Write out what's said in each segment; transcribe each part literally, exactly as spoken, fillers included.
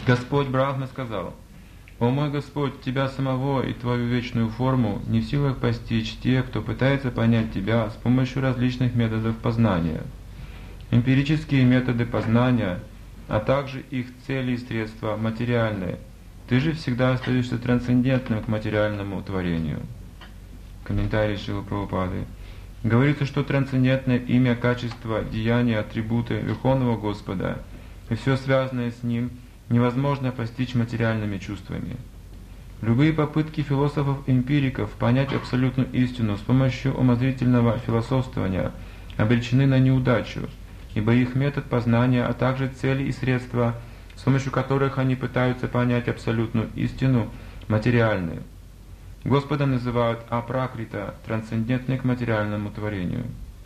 Господь Брахма сказал: «О мой Господь, Тебя самого и Твою вечную форму не в силах постичь те, кто пытается понять Тебя с помощью различных методов познания. Эмпирические методы познания, а также их цели и средства материальные. Ты же всегда остаешься трансцендентным к материальному творению». Комментарий Шрилы Прабхупады. Говорится, что трансцендентное имя, качество, деяния, атрибуты Верховного Господа и все связанное с Ним невозможно постичь материальными чувствами. Любые попытки философов-эмпириков понять абсолютную истину с помощью умозрительного философствования обречены на неудачу, ибо их метод познания, а также цели и средства, с помощью которых они пытаются понять абсолютную истину, материальны. Господа называют апракрита, трансцендентный к материальному творению.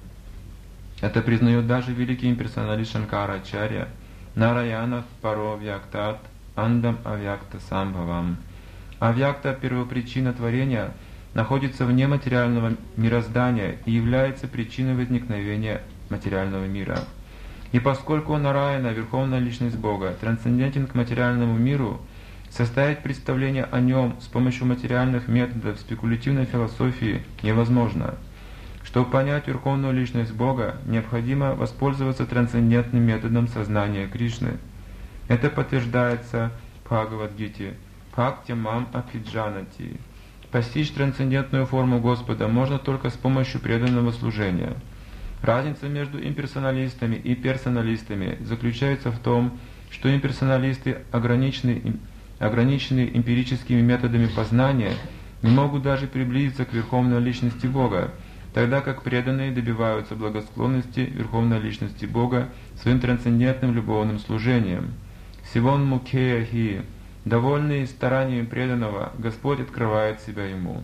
Это признает даже великий имперсоналист Шанкара Ачарья Нараяна Паро Вьяктат Андам Авьякта Самбхавам. Авьякта, первопричина творения, находится вне материального мироздания и является причиной возникновения материального мира. И поскольку Нараяна, Верховная Личность Бога, трансцендентен к материальному миру, составить представление о нем с помощью материальных методов спекулятивной философии невозможно. Чтобы понять Верховную Личность Бога, необходимо воспользоваться трансцендентным методом сознания Кришны. Это подтверждается в Бхагавад-гите «Бхакти мам апиджанати». Постичь трансцендентную форму Господа можно только с помощью преданного служения. Разница между имперсоналистами и персоналистами заключается в том, что имперсоналисты ограничены, ограничены эмпирическими методами познания, не могут даже приблизиться к Верховной Личности Бога, тогда как преданные добиваются благосклонности Верховной Личности Бога своим трансцендентным любовным служением. Сивон мукея хи, довольный стараниями преданного, Господь открывает себя ему.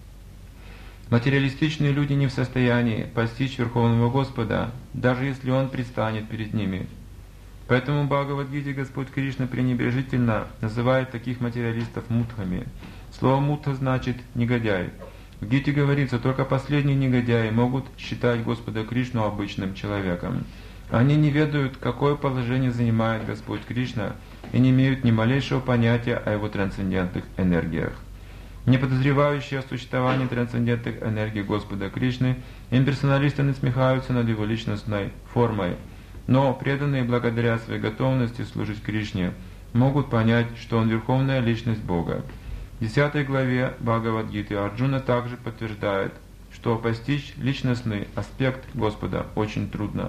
Материалистичные люди не в состоянии постичь Верховного Господа, даже если Он предстанет перед ними. Поэтому в Бхагавад-гите Господь Кришна пренебрежительно называет таких материалистов мудхами. Слово «мудха» значит «негодяй». В гите говорится, только последние негодяи могут считать Господа Кришну обычным человеком. Они не ведают, какое положение занимает Господь Кришна, и не имеют ни малейшего понятия о Его трансцендентных энергиях. Не подозревающие о существовании трансцендентных энергий Господа Кришны, имперсоналисты насмехаются над Его личностной формой, но преданные благодаря своей готовности служить Кришне могут понять, что Он Верховная Личность Бога. В десятой главе Бхагавад-гиты Арджуна также подтверждает, что постичь личностный аспект Господа очень трудно.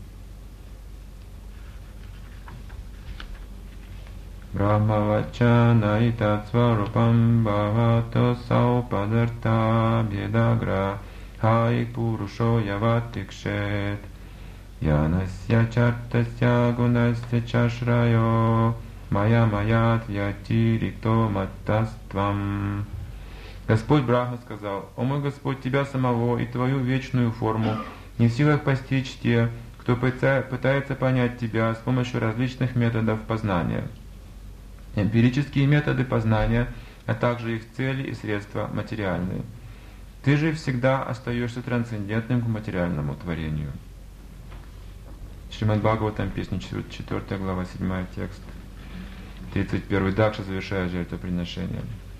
Брахмавачана итатсварупам бхавато саупадарта бедагра хай пурушо яватикшет янасья чартасья гунасья чашрайо мая маят ятирикто маттаствам. Господь Брахма сказал: «О мой Господь, Тебя самого и Твою вечную форму не в силах постичь те, кто пытается понять Тебя с помощью различных методов познания. Эмпирические методы познания, а также их цели и средства материальные. Ты же всегда остаешься трансцендентным к материальному творению». Шримад Бхагаватам, песня четвёртая глава, седьмой текст. тридцать первый Дакша завершает жертвоприношение.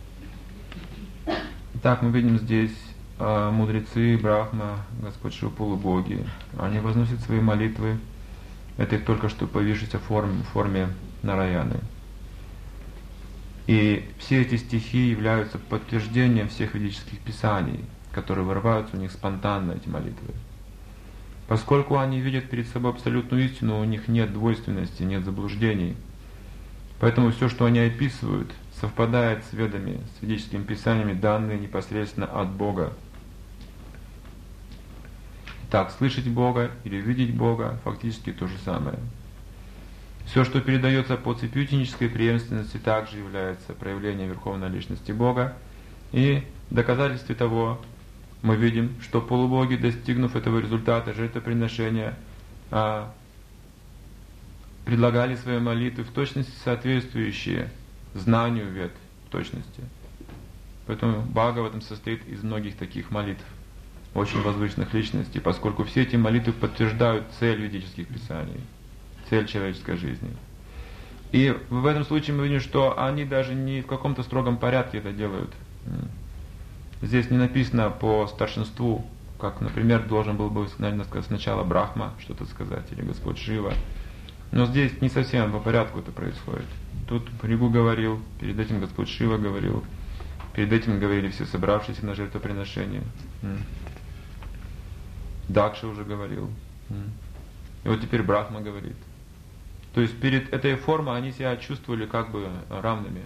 Итак, мы видим здесь э, мудрецы, Брахма, Господь Шива, полубоги. Они возносят свои молитвы этой только что появившейся форме, форме Нараяны. И все эти стихи являются подтверждением всех ведических писаний, которые вырываются у них спонтанно, эти молитвы. Поскольку они видят перед собой абсолютную истину, у них нет двойственности, нет заблуждений. Поэтому все, что они описывают, совпадает с ведами, с ведическими писаниями, данные непосредственно от Бога. Так, слышать Бога или видеть Бога фактически то же самое. Все, что передается по цепью-этнической преемственности, также является проявлением Верховной Личности Бога. И в доказательстве того мы видим, что полубоги, достигнув этого результата жертвоприношения, предлагали свои молитвы в точности соответствующие знанию вед в точности. Поэтому Бхагаватам состоит из многих таких молитв, очень возвышенных личностей, поскольку все эти молитвы подтверждают цель ведических писаний, цель человеческой жизни. И в этом случае мы видим, что они даже не в каком-то строгом порядке это делают. Здесь не написано по старшинству, как, например, должен был бы, наверное, сказать сначала Брахма что-то сказать, или Господь Шива. Но здесь не совсем по порядку это происходит. Тут Ригу говорил, перед этим Господь Шива говорил, перед этим говорили все собравшиеся на жертвоприношение. Дакша уже говорил. И вот теперь Брахма говорит. То есть перед этой формой они себя чувствовали как бы равными.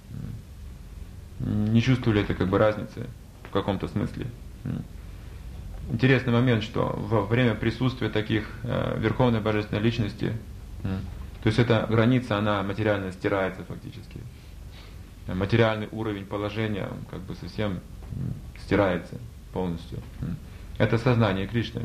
Не чувствовали это как бы разницы в каком-то смысле. Интересный момент, что во время присутствия таких э, верховной божественной личности, э, то есть эта граница, она материально стирается фактически. Материальный уровень положения как бы совсем стирается полностью. Это сознание Кришны.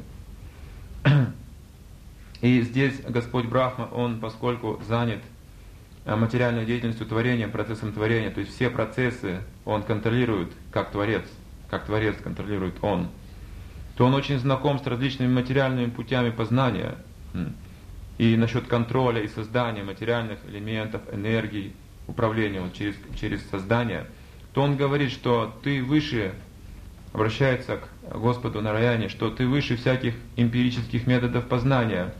И здесь Господь Брахма, Он, поскольку занят материальной деятельностью творения, процессом творения, то есть все процессы Он контролирует как Творец, как Творец контролирует Он, то Он очень знаком с различными материальными путями познания. И насчет контроля и создания материальных элементов, энергий, управления вот через, через создание, то Он говорит, что ты выше, обращается к Господу Нараяне, что ты выше всяких эмпирических методов познания,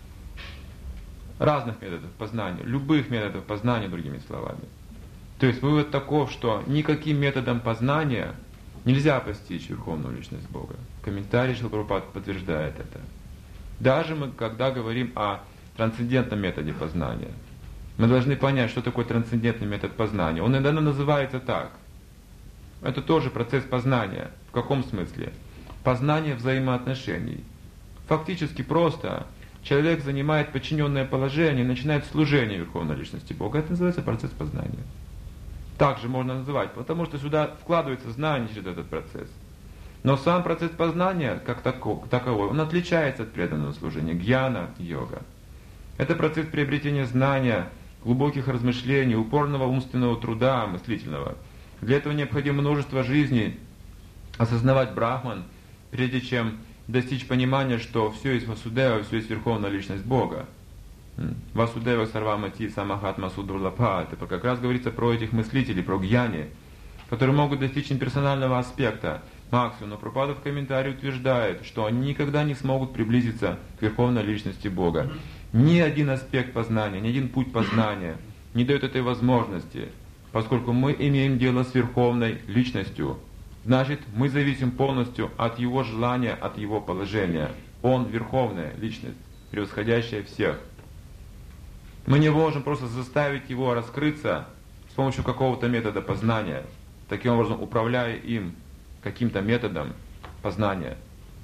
разных методов познания, любых методов познания, другими словами. То есть вывод таков, что никаким методом познания нельзя постичь Верховную Личность Бога. Комментарий Шрила Прабхупады подтверждает это. Даже мы, когда говорим о трансцендентном методе познания, мы должны понять, что такое трансцендентный метод познания. Он иногда называется так. Это тоже процесс познания. В каком смысле? Познание взаимоотношений. Фактически просто человек занимает подчиненное положение и начинает служение Верховной Личности Бога. Это называется процесс познания. Также можно называть, потому что сюда вкладывается знание через этот процесс. Но сам процесс познания, как таковой, он отличается от преданного служения, гьяна, йога. Это процесс приобретения знания, глубоких размышлений, упорного умственного труда, мыслительного. Для этого необходимо множество жизней, осознавать Брахман, прежде чем достичь понимания, что все есть Васудева, все есть Верховная Личность Бога. Васудева Сарвамати Самахатма Судурлапа. Это как раз говорится про этих мыслителей, про гьяни, которые могут достичь имперсонального аспекта, максимум. Но Прабхупада в комментарии утверждает, что они никогда не смогут приблизиться к Верховной Личности Бога. Ни один аспект познания, ни один путь познания не дает этой возможности, поскольку мы имеем дело с Верховной Личностью. Значит, мы зависим полностью от Его желания, от Его положения. Он Верховная Личность, превосходящая всех. Мы не можем просто заставить Его раскрыться с помощью какого-то метода познания, таким образом управляя им каким-то методом познания.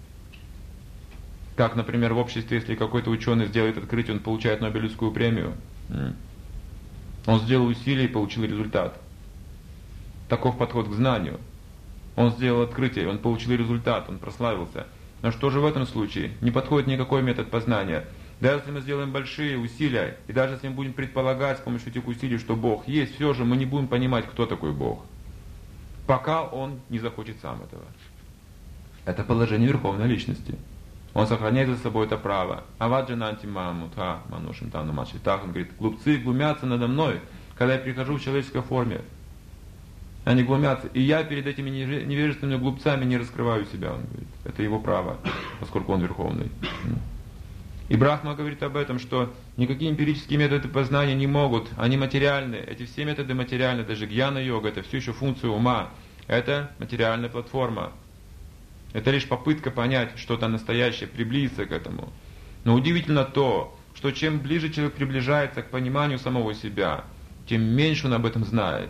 Как, например, в обществе, если какой-то ученый сделает открытие, он получает Нобелевскую премию. Он сделал усилия и получил результат. Таков подход к знанию. Он сделал открытие, он получил результат, он прославился. Но что же в этом случае? Не подходит никакой метод познания. Даже если мы сделаем большие усилия, и даже если мы будем предполагать с помощью этих усилий, что Бог есть, все же мы не будем понимать, кто такой Бог, пока Он не захочет сам этого. Это положение Верховной Личности. Он сохраняет за собой это право. Аваджананти мамутха манушим тану мачитах. Он говорит, глупцы глумятся надо мной, когда я прихожу в человеческой форме. Они глумятся. И я перед этими невежественными глупцами не раскрываю себя. Он говорит, это его право, поскольку он Верховный. И Брахма говорит об этом, что никакие эмпирические методы познания не могут, они материальны. Эти все методы материальны, даже гьяна-йога, это все еще функция ума. Это материальная платформа. Это лишь попытка понять что-то настоящее, приблизиться к этому. Но удивительно то, что чем ближе человек приближается к пониманию самого себя, тем меньше он об этом знает.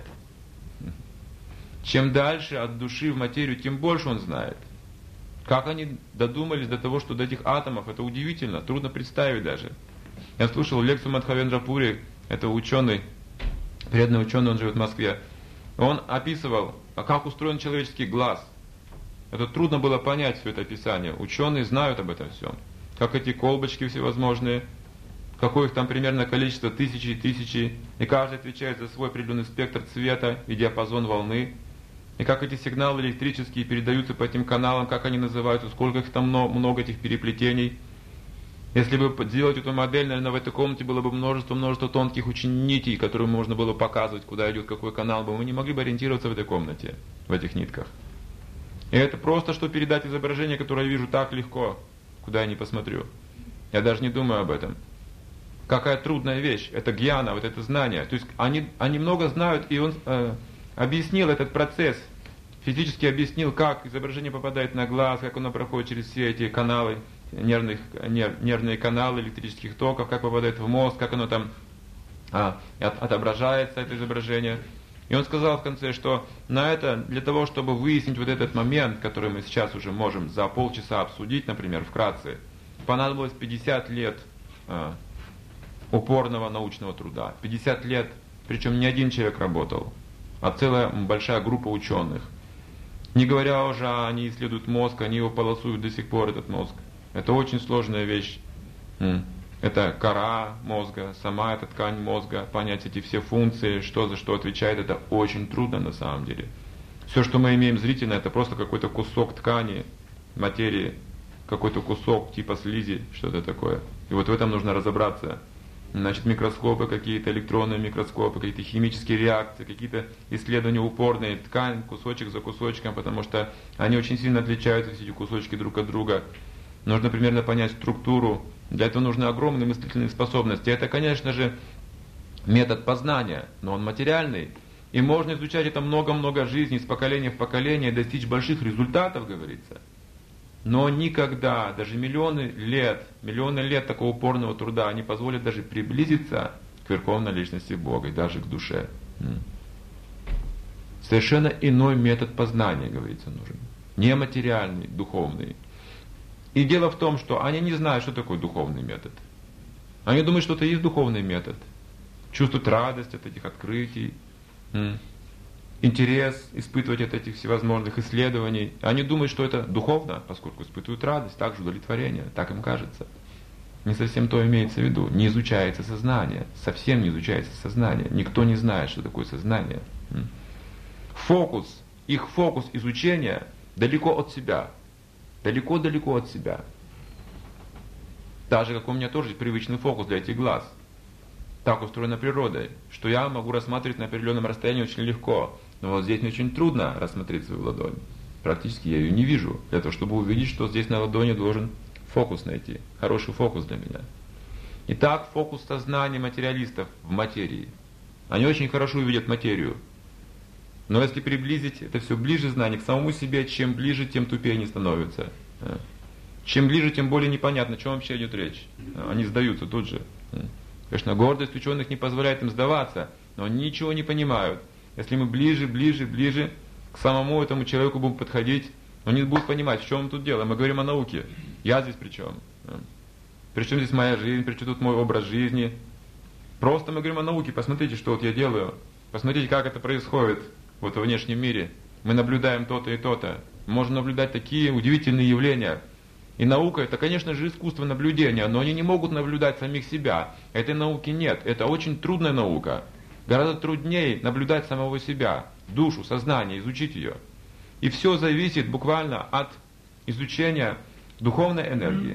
Чем дальше от души в материю, тем больше он знает. Как они додумались до того, что до этих атомов, это удивительно, трудно представить даже. Я слушал лекцию Мадхавендра Пури, это ученый, преданный ученый, он живет в Москве. Он описывал, как устроен человеческий глаз. Это трудно было понять, все это описание. Ученые знают об этом всем. Как эти колбочки всевозможные, какое их там примерно количество, тысячи и тысячи, и каждый отвечает за свой определенный спектр цвета и диапазон волны. И как эти сигналы электрические передаются по этим каналам, как они называются, сколько их там много, много этих переплетений. Если бы сделать эту модель, наверное, в этой комнате было бы множество-множество тонких очень нитей, которые можно было показывать, куда идет какой канал бы. Мы не могли бы ориентироваться в этой комнате, в этих нитках. И это просто, что передать изображение, которое я вижу так легко, куда я не посмотрю. Я даже не думаю об этом. Какая трудная вещь, это гьяна, вот это знание. То есть они, они много знают, и он э, объяснил этот процесс, физически объяснил, как изображение попадает на глаз, как оно проходит через все эти каналы, нервных, нерв, нервные каналы электрических токов, как попадает в мозг, как оно там а, от, отображается, это изображение. И он сказал в конце, что на это, для того, чтобы выяснить вот этот момент, который мы сейчас уже можем за полчаса обсудить, например, вкратце, понадобилось пятьдесят лет а, упорного научного труда. пятьдесят лет, причем не один человек работал, а целая большая группа ученых. Не говоря уже, они исследуют мозг, они его полосуют до сих пор, этот мозг. Это очень сложная вещь. Это кора мозга, сама эта ткань мозга, понять эти все функции, что за что отвечает, это очень трудно на самом деле. Все, что мы имеем зрительно, это просто какой-то кусок ткани, материи, какой-то кусок типа слизи, что-то такое. И вот в этом нужно разобраться. Значит, микроскопы какие-то, электронные микроскопы, какие-то химические реакции, какие-то исследования упорные, ткань, кусочек за кусочком, потому что они очень сильно отличаются, все эти кусочки друг от друга. Нужно примерно понять структуру. Для этого нужны огромные мыслительные способности. Это, конечно же, метод познания, но он материальный. И можно изучать это много-много жизней, с поколения в поколение, и достичь больших результатов, говорится. Но никогда, даже миллионы лет, миллионы лет такого упорного труда не позволят даже приблизиться к верховной личности Бога и даже к душе. Совершенно иной метод познания, говорится, нужен. Нематериальный, духовный. И дело в том, что они не знают, что такое духовный метод. Они думают, что это есть духовный метод. Чувствуют радость от этих открытий, интерес испытывать от этих всевозможных исследований. Они думают, что это духовно, поскольку испытывают радость, также удовлетворение, так им кажется. Не совсем то имеется в виду. Не изучается сознание, совсем не изучается сознание. Никто не знает, что такое сознание. Фокус, их фокус изучения далеко от себя. Далеко-далеко от себя. Так же, как у меня тоже есть привычный фокус для этих глаз. Так устроена природой, что я могу рассматривать на определенном расстоянии очень легко. Но вот здесь мне очень трудно рассмотреть свою ладонь. Практически я ее не вижу. Для того, чтобы увидеть, что здесь на ладони должен фокус найти. Хороший фокус для меня. Итак, фокус сознания материалистов в материи. Они очень хорошо видят материю. Но если приблизить это все ближе знание к самому себе, чем ближе, тем тупее они становятся. Чем ближе, тем более непонятно, о чем вообще идет речь. Они сдаются тут же. Конечно, гордость ученых не позволяет им сдаваться, но они ничего не понимают. Если мы ближе, ближе, ближе к самому этому человеку будем подходить, они будут понимать, в чем тут дело. Мы говорим о науке. Я здесь при чем? При чем здесь моя жизнь, при чем тут мой образ жизни? Просто мы говорим о науке. Посмотрите, что вот я делаю. Посмотрите, как это происходит вот во внешнем мире. Мы наблюдаем то-то и то-то. Можем наблюдать такие удивительные явления. И наука — это, конечно же, искусство наблюдения, но они не могут наблюдать самих себя. Этой науки нет. Это очень трудная наука. Гораздо труднее наблюдать самого себя, душу, сознание, изучить ее. И все зависит буквально от изучения духовной энергии.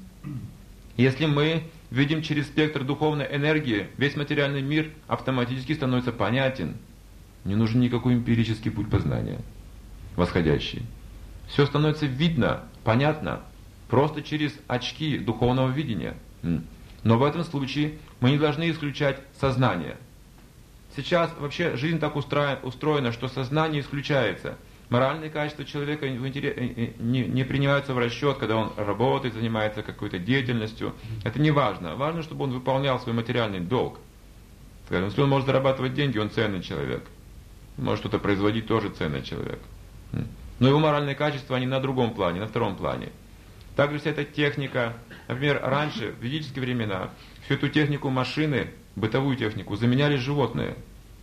Если мы видим через спектр духовной энергии, весь материальный мир автоматически становится понятен. Не нужен никакой эмпирический путь познания, восходящий. Все становится видно, понятно, просто через очки духовного видения. Но в этом случае мы не должны исключать сознание. Сейчас вообще жизнь так устроена, что сознание исключается. Моральные качества человека не принимаются в расчет, когда он работает, занимается какой-то деятельностью. Это не важно. Важно, чтобы он выполнял свой материальный долг. Скажем, если он может зарабатывать деньги, он ценный человек. Может что-то производить, тоже ценный человек. Но его моральные качества, они на другом плане, на втором плане. Также вся эта техника, например, раньше, в ведические времена, всю эту технику машины, бытовую технику, заменяли животные.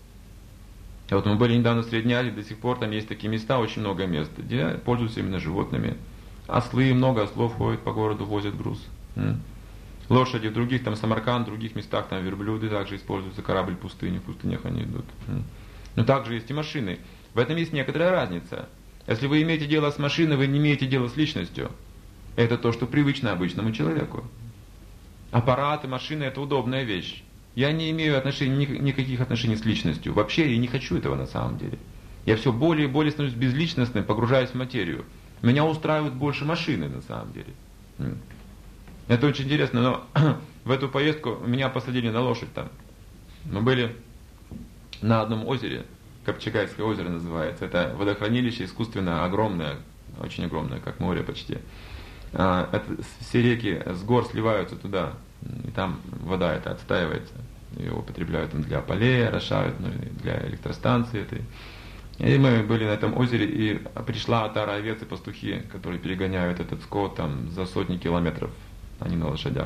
И вот мы были недавно в Средней Азии, до сих пор там есть такие места, очень много мест, где пользуются именно животными. Ослы, много ослов ходят по городу, возят груз. Лошади в других, там Самарканд, в других местах, там верблюды также используются, корабль пустыни, в пустынях они идут. Но также есть и машины. В этом есть некоторая разница. Если вы имеете дело с машиной, вы не имеете дела с личностью. Это то, что привычно обычному человеку. аппараты, машины — это удобная вещь. Я не имею отношений, никаких отношений с личностью. Вообще я не хочу этого на самом деле. Я все более и более становлюсь безличностным, погружаюсь в материю. Меня устраивают больше машины на самом деле. Это очень интересно, но в эту поездку меня посадили на лошадь там. Мы были на одном озере, Копчегайское озеро называется. Это водохранилище искусственно огромное, очень огромное, как море почти. Это, все реки с гор сливаются туда, и там вода эта отстаивается. Ее употребляют там для полей, орошают, ну, для электростанции этой. И мы были на этом озере, и пришла отара овец и пастухи, которые перегоняют этот скот там за сотни километров. Они на лошадях.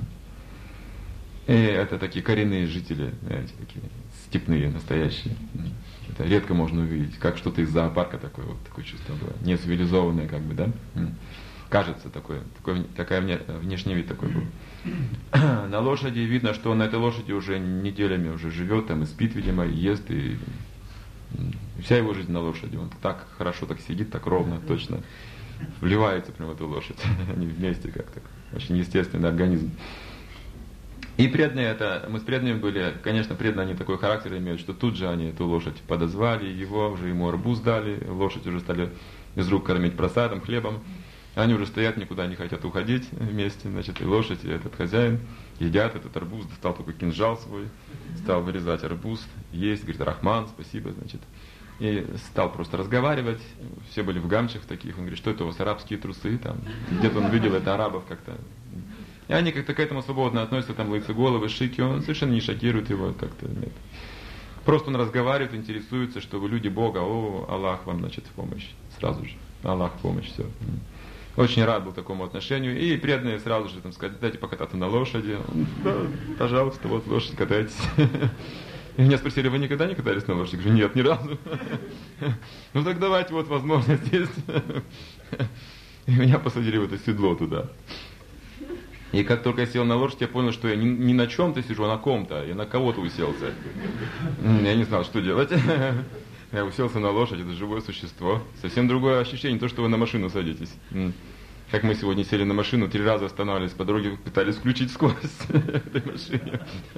И это такие коренные жители, знаете, такие степные, настоящие. Это редко можно увидеть, как что-то из зоопарка такое, вот такое чувство было. Не цивилизованное, как бы, да? Кажется, такое, такой, такая внешний вид такой был. На лошади видно, что он на этой лошади уже неделями уже живет, там и спит, видимо, и ест, и вся его жизнь на лошади. Он так хорошо так сидит, так ровно, точно вливается прямо в эту лошадь. Они вместе как-то. Очень естественный организм. И преданные это, мы с преданными были, конечно, преданные они такой характер имеют, что тут же они эту лошадь подозвали, его уже ему арбуз дали, лошадь уже стали из рук кормить просадом, хлебом. Они уже стоят, никуда не хотят уходить вместе, значит, и лошадь, и этот хозяин едят этот арбуз, достал такой кинжал свой, стал вырезать арбуз, есть, говорит: Рахман, спасибо, значит. И стал просто разговаривать, все были в гамчах таких, он говорит: что это у вас, арабские трусы, там, где-то он видел это арабов как-то. И они как-то к этому свободно относятся, там лысые головы, шики, он совершенно не шокирует его как-то, нет. Просто он разговаривает, интересуется, что вы люди Бога, о, Аллах вам, значит, в помощь, сразу же, Аллах в помощь, все. Очень рад был такому отношению. И преданные сразу же там сказали: дайте покататься на лошади. Да, пожалуйста, вот лошадь, катайтесь. И меня спросили: вы никогда не катались на лошади? Я говорю: нет, ни разу. Ну так давайте, вот возможность есть. И меня посадили в это седло туда. И как только я сел на лошадь, я понял, что я не, не на чем-то сижу, а на ком-то. Я на кого-то уселся. Я не знал, что делать. Я уселся на лошадь, это живое существо. Совсем другое ощущение, то, что вы на машину садитесь. Как мы сегодня сели на машину, три раза останавливались по дороге, пытались включить скорость в этой машине.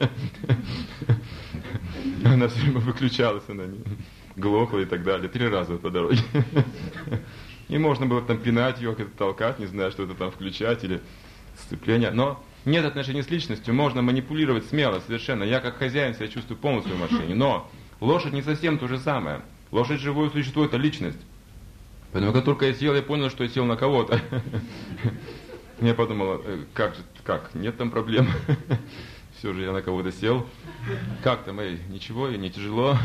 Она все время выключалась, она глохла и так далее. Три раза по дороге. И можно было там пинать ее, как-то толкать, не знаю, что это там включать или сцепление. Но нет отношений с личностью, можно манипулировать смело, совершенно. Я как хозяин себя чувствую полностью в машине. Но лошадь не совсем то же самое. Лошадь — живое существо, это личность. Поэтому как только я сел, я понял, что я сел на кого-то. Я подумал: как же, как, нет там проблем. Все же я на кого-то сел. Как там, эй, ничего, и не тяжело.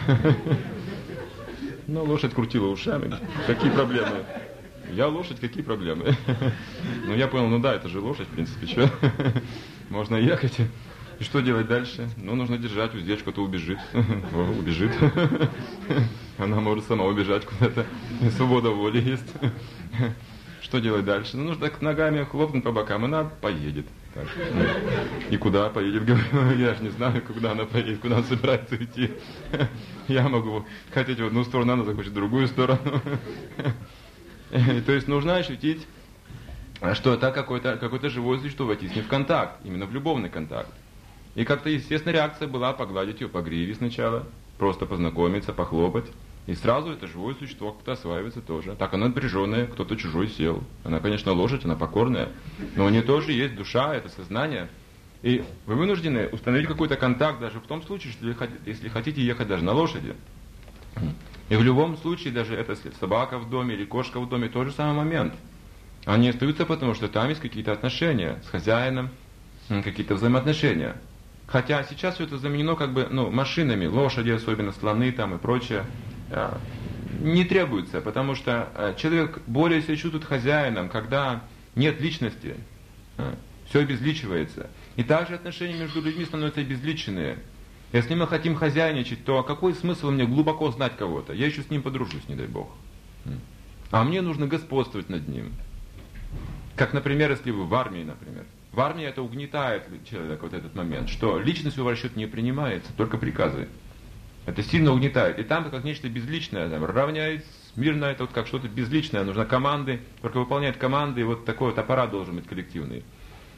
Но лошадь крутила ушами. Какие проблемы? Я лошадь, какие проблемы? Ну я понял, ну да, это же лошадь, в принципе, что? Можно ехать. И что делать дальше? Ну, нужно держать уздечку, а то убежит. О, убежит. Она может сама убежать куда-то. Свобода воли есть. Что делать дальше? Ну, нужно так ногами хлопнуть по бокам, она поедет. Так. И куда поедет? Говорю, я же не знаю, куда она поедет, куда она собирается идти. Я могу хотеть в одну сторону, она захочет в другую сторону. То есть нужно ощутить, что это какое-то, какое-то живое существо, войти с ним в контакт, именно в любовный контакт. И как-то естественная реакция была погладить ее по гриве сначала, просто познакомиться, похлопать. И сразу это живое существо как-то осваивается тоже. Так, она напряженная, кто-то чужой сел. Она, конечно, лошадь, она покорная, но у нее тоже есть душа, это сознание. И вы вынуждены установить какой-то контакт даже в том случае, что если хотите ехать даже на лошади. И в любом случае, даже это собака в доме или кошка в доме, тот же самый момент. Они остаются, потому что там есть какие-то отношения с хозяином, какие-то взаимоотношения. Хотя сейчас все это заменено как бы, ну, машинами, лошади, особенно слоны там и прочее, не требуется, потому что человек более себя чувствует хозяином, когда нет личности, все обезличивается. И также отношения между людьми становятся обезличенные. Если мы хотим хозяйничать, то какой смысл мне глубоко знать кого-то? Я еще с ним подружусь, не дай Бог. А мне нужно господствовать над ним. Как, например, если вы в армии, например. В армии это угнетает человека, вот этот момент, что личность в расчет не принимается, только приказы. Это сильно угнетает. И там как нечто безличное, там, равняясь, мирно, это вот как что-то безличное, нужно команды, только выполнять команды, и вот такой вот аппарат должен быть коллективный.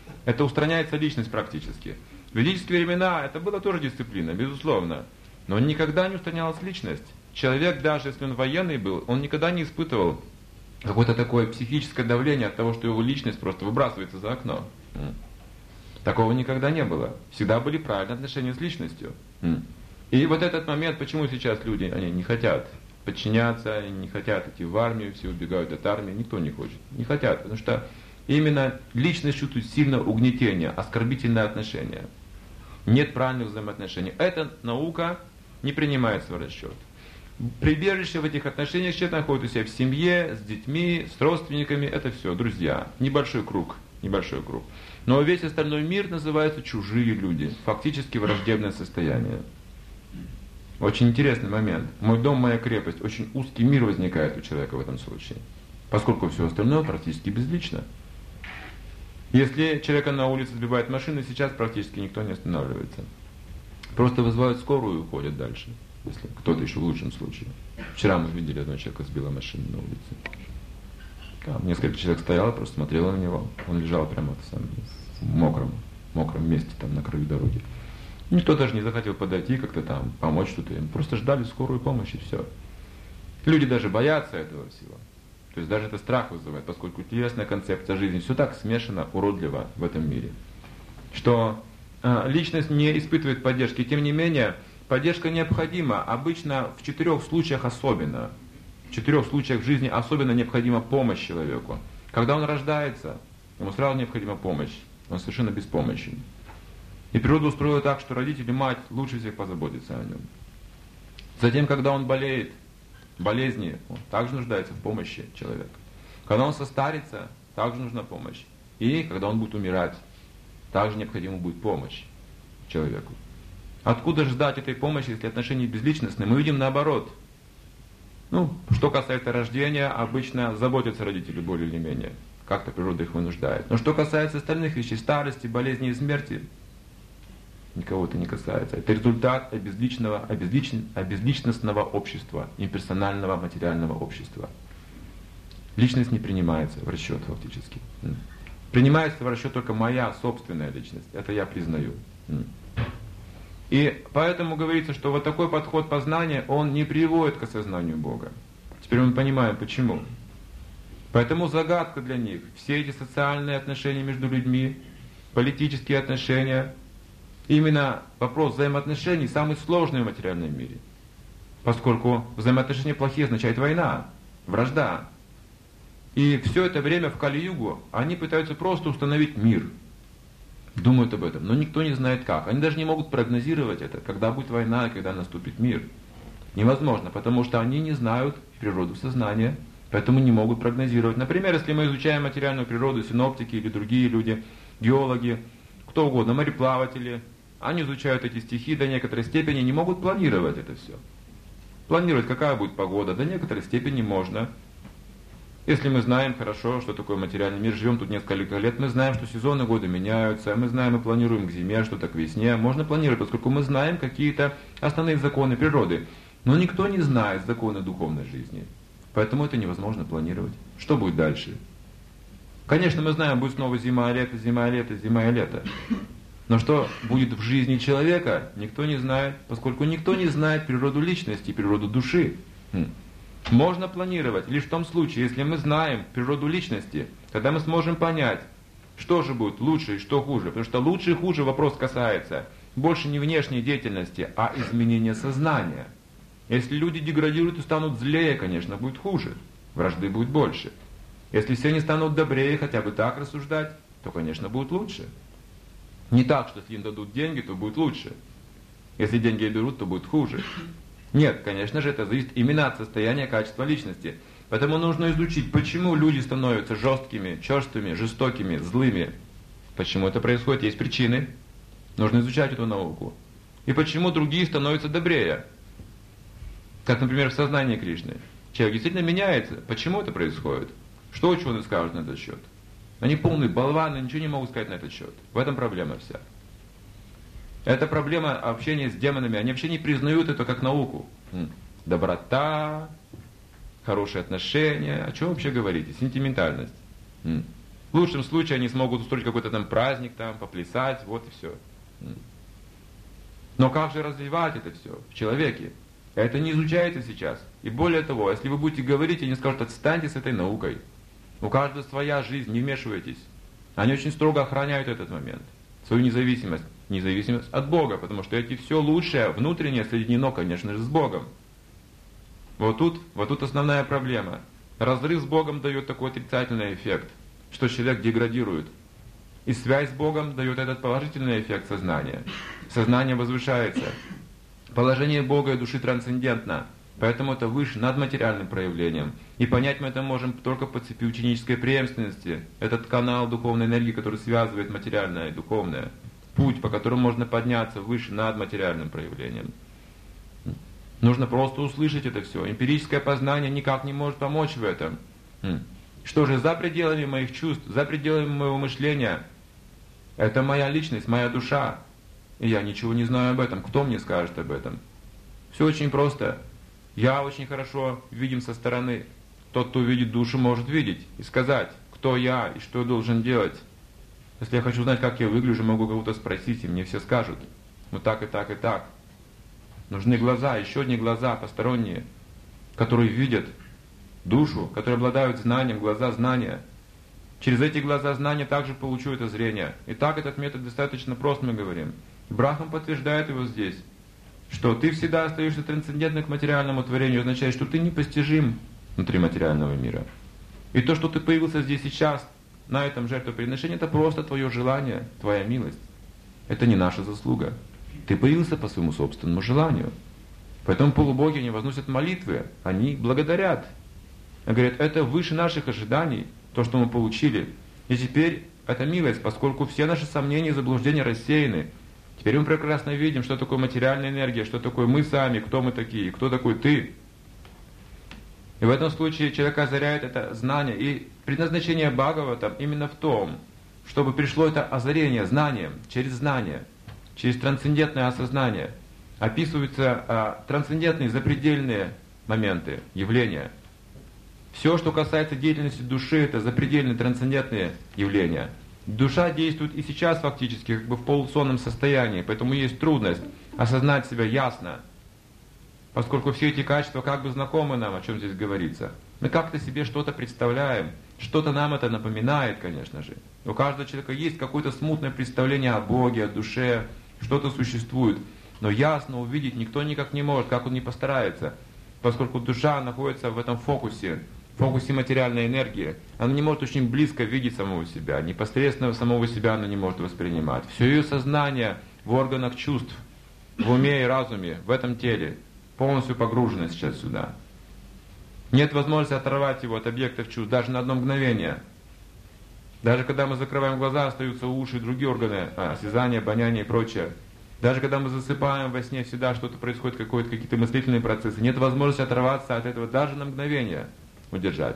Это устраняется личность практически. В ведические времена это была тоже дисциплина, безусловно. Но никогда не устранялась личность. Человек, даже если он военный был, он никогда не испытывал какое-то такое психическое давление от того, что его личность просто выбрасывается за окно. Такого никогда не было. Всегда были правильные отношения с личностью. И вот этот момент, почему сейчас люди, они не хотят подчиняться, они не хотят идти в армию, все убегают от армии, никто не хочет. Не хотят, потому что именно личность чувствует сильное угнетение, оскорбительное отношение. Нет правильных взаимоотношений. Эта наука не принимается в расчет. Прибежище в этих отношениях человек находит у себя в семье, с детьми, с родственниками, это все, друзья. Небольшой круг, небольшой круг. Но весь остальной мир называется чужие люди, фактически враждебное состояние. Очень интересный момент. Мой дом, моя крепость. Очень узкий мир возникает у человека в этом случае. Поскольку все остальное практически безлично. Если человека на улице сбивает машина, сейчас практически никто не останавливается. Просто вызывают скорую и уходят дальше. Если кто-то еще в лучшем случае. Вчера мы видели одного человека, сбила машину на улице. Там несколько человек стояло, просто смотрело на него. Он лежал прямо в мокром, мокром месте, там на краю дороги. Никто даже не захотел подойти, как-то там помочь что-то им. Просто ждали скорую помощь и все. Люди даже боятся этого всего. То есть даже это страх вызывает, поскольку телесная концепция жизни все так смешано, уродливо в этом мире, что э, личность не испытывает поддержки. Тем не менее, поддержка необходима. Обычно в четырех случаях особенно. В четырех случаях в жизни особенно необходима помощь человеку. Когда он рождается, ему сразу необходима помощь. Он совершенно беспомощен. И природа устроила так, что родители, мать лучше всех позаботятся о нем. Затем, когда он болеет, болезни, он также нуждается в помощи человека. Когда он состарится, также нужна помощь. И когда он будет умирать, также необходима будет помощь человеку. Откуда же ждать этой помощи, если отношения безличностные? Мы видим наоборот. Ну, что касается рождения, обычно заботятся родители более или менее. Как-то природа их вынуждает. Но что касается остальных вещей, старости, болезни и смерти, никого это не касается. Это результат обезличенного, обезличен, обезличностного общества, имперсонального материального общества. Личность не принимается в расчет фактически. Принимается в расчет только моя собственная личность. Это я признаю. И поэтому говорится, что вот такой подход познания, он не приводит к осознанию Бога. Теперь мы понимаем, почему. Поэтому загадка для них. Все эти социальные отношения между людьми, политические отношения, именно вопрос взаимоотношений самый сложный в материальном мире. Поскольку взаимоотношения плохие означает война, вражда. И все это время в Кали-югу они пытаются просто установить мир. Думают об этом, но никто не знает как. Они даже не могут прогнозировать это, когда будет война и когда наступит мир. Невозможно, потому что они не знают природу сознания, поэтому не могут прогнозировать. Например, если мы изучаем материальную природу, синоптики или другие люди, геологи, кто угодно, мореплаватели, они изучают эти стихи до некоторой степени, не могут планировать это все. Планировать, какая будет погода, до некоторой степени можно. Если мы знаем хорошо, что такое материальный мир, живем тут несколько лет, мы знаем, что сезоны года меняются, мы знаем и планируем к зиме, что-то к весне. Можно планировать, поскольку мы знаем какие-то основные законы природы. Но никто не знает законы духовной жизни. Поэтому это невозможно планировать. Что будет дальше? Конечно, мы знаем, будет снова зима, лето, зима, лето, зима и лето. Но что будет в жизни человека, никто не знает, поскольку никто не знает природу личности, природу души. Можно планировать лишь в том случае, если мы знаем природу личности, тогда мы сможем понять, что же будет лучше и что хуже. Потому что лучше и хуже вопрос касается больше не внешней деятельности, а изменения сознания. Если люди деградируют и станут злее, конечно, будет хуже, вражды будет больше. Если все не станут добрее, хотя бы так рассуждать, то, конечно, будет лучше. Не так, что если им дадут деньги, то будет лучше. Если деньги берут, то будет хуже. Нет, конечно же, это зависит именно от состояния качества личности. Поэтому нужно изучить, почему люди становятся жесткими, черствыми, жестокими, злыми. Почему это происходит, есть причины. Нужно изучать эту науку. И почему другие становятся добрее. Как, например, в сознании Кришны. Человек действительно меняется. Почему это происходит? Что ученые скажут на этот счет? Они полные болваны, ничего не могут сказать на этот счет. В этом проблема вся. Это проблема общения с демонами. Они вообще не признают это как науку. Доброта, хорошие отношения. О чем вообще говорите? Сентиментальность. В лучшем случае они смогут устроить какой-то там праздник, там, поплясать, вот и все. Но как же развивать это все в человеке? Это не изучается сейчас. И более того, если вы будете говорить, они скажут: отстаньте с этой наукой. У каждого своя жизнь, не вмешивайтесь. Они очень строго охраняют этот момент. Свою независимость. Независимость от Бога, потому что эти все лучшее, внутреннее соединено, конечно же, с Богом. Вот тут, вот тут основная проблема. Разрыв с Богом дает такой отрицательный эффект, что человек деградирует. И связь с Богом дает этот положительный эффект сознания. Сознание возвышается. Положение Бога и души трансцендентно, поэтому это выше над материальным проявлением. И понять мы это можем только по цепи ученической преемственности. Этот канал духовной энергии, который связывает материальное и духовное. Путь, по которому можно подняться выше над материальным проявлением. Нужно просто услышать это все. Эмпирическое познание никак не может помочь в этом. Что же, за пределами моих чувств, за пределами моего мышления, это моя личность, моя душа. И я ничего не знаю об этом. Кто мне скажет об этом? Все очень просто. Я очень хорошо видим со стороны. Тот, кто видит душу, может видеть и сказать, кто я и что я должен делать. Если я хочу знать, как я выгляжу, могу кого-то спросить, и мне все скажут. Ну так и так и так. Нужны глаза, еще одни глаза, посторонние, которые видят душу, которые обладают знанием, глаза знания. Через эти глаза знания также получу это зрение. И так этот метод достаточно прост, мы говорим. Брахман подтверждает его здесь, что ты всегда остаешься трансцендентным к материальному творению, означает, что ты непостижим внутри материального мира. И то, что ты появился здесь сейчас, на этом жертвоприношении, это просто твое желание, твоя милость. Это не наша заслуга. Ты появился по своему собственному желанию. Поэтому полубоги не возносят молитвы, они благодарят. Они говорят, это выше наших ожиданий, то, что мы получили. И теперь это милость, поскольку все наши сомнения и заблуждения рассеяны. Теперь мы прекрасно видим, что такое материальная энергия, что такое мы сами, кто мы такие, кто такой ты. И в этом случае человек озаряет это знание. И предназначение Бхагавата именно в том, чтобы пришло это озарение знанием, через знание, через трансцендентное осознание. Описываются а, трансцендентные, запредельные моменты, явления. Все, что касается деятельности души, это запредельные трансцендентные явления. Душа действует и сейчас фактически как бы в полусонном состоянии, поэтому есть трудность осознать себя ясно, поскольку все эти качества как бы знакомы нам, о чем здесь говорится. Мы как-то себе что-то представляем, что-то нам это напоминает, конечно же. У каждого человека есть какое-то смутное представление о Боге, о душе, что-то существует. Но ясно увидеть никто никак не может, как он не постарается, поскольку душа находится в этом фокусе, в фокусе материальной энергии. Она не может очень близко видеть самого себя, непосредственно самого себя она не может воспринимать. Все ее сознание в органах чувств, в уме и разуме, в этом теле, полностью погружено сейчас сюда. Нет возможности оторвать его от объектов чувств даже на одно мгновение. Даже когда мы закрываем глаза, остаются уши и другие органы, а, осязание, обоняние и прочее. Даже когда мы засыпаем во сне, всегда что-то происходит, какие-то мыслительные процессы. Нет возможности оторваться от этого даже на мгновение, удержать.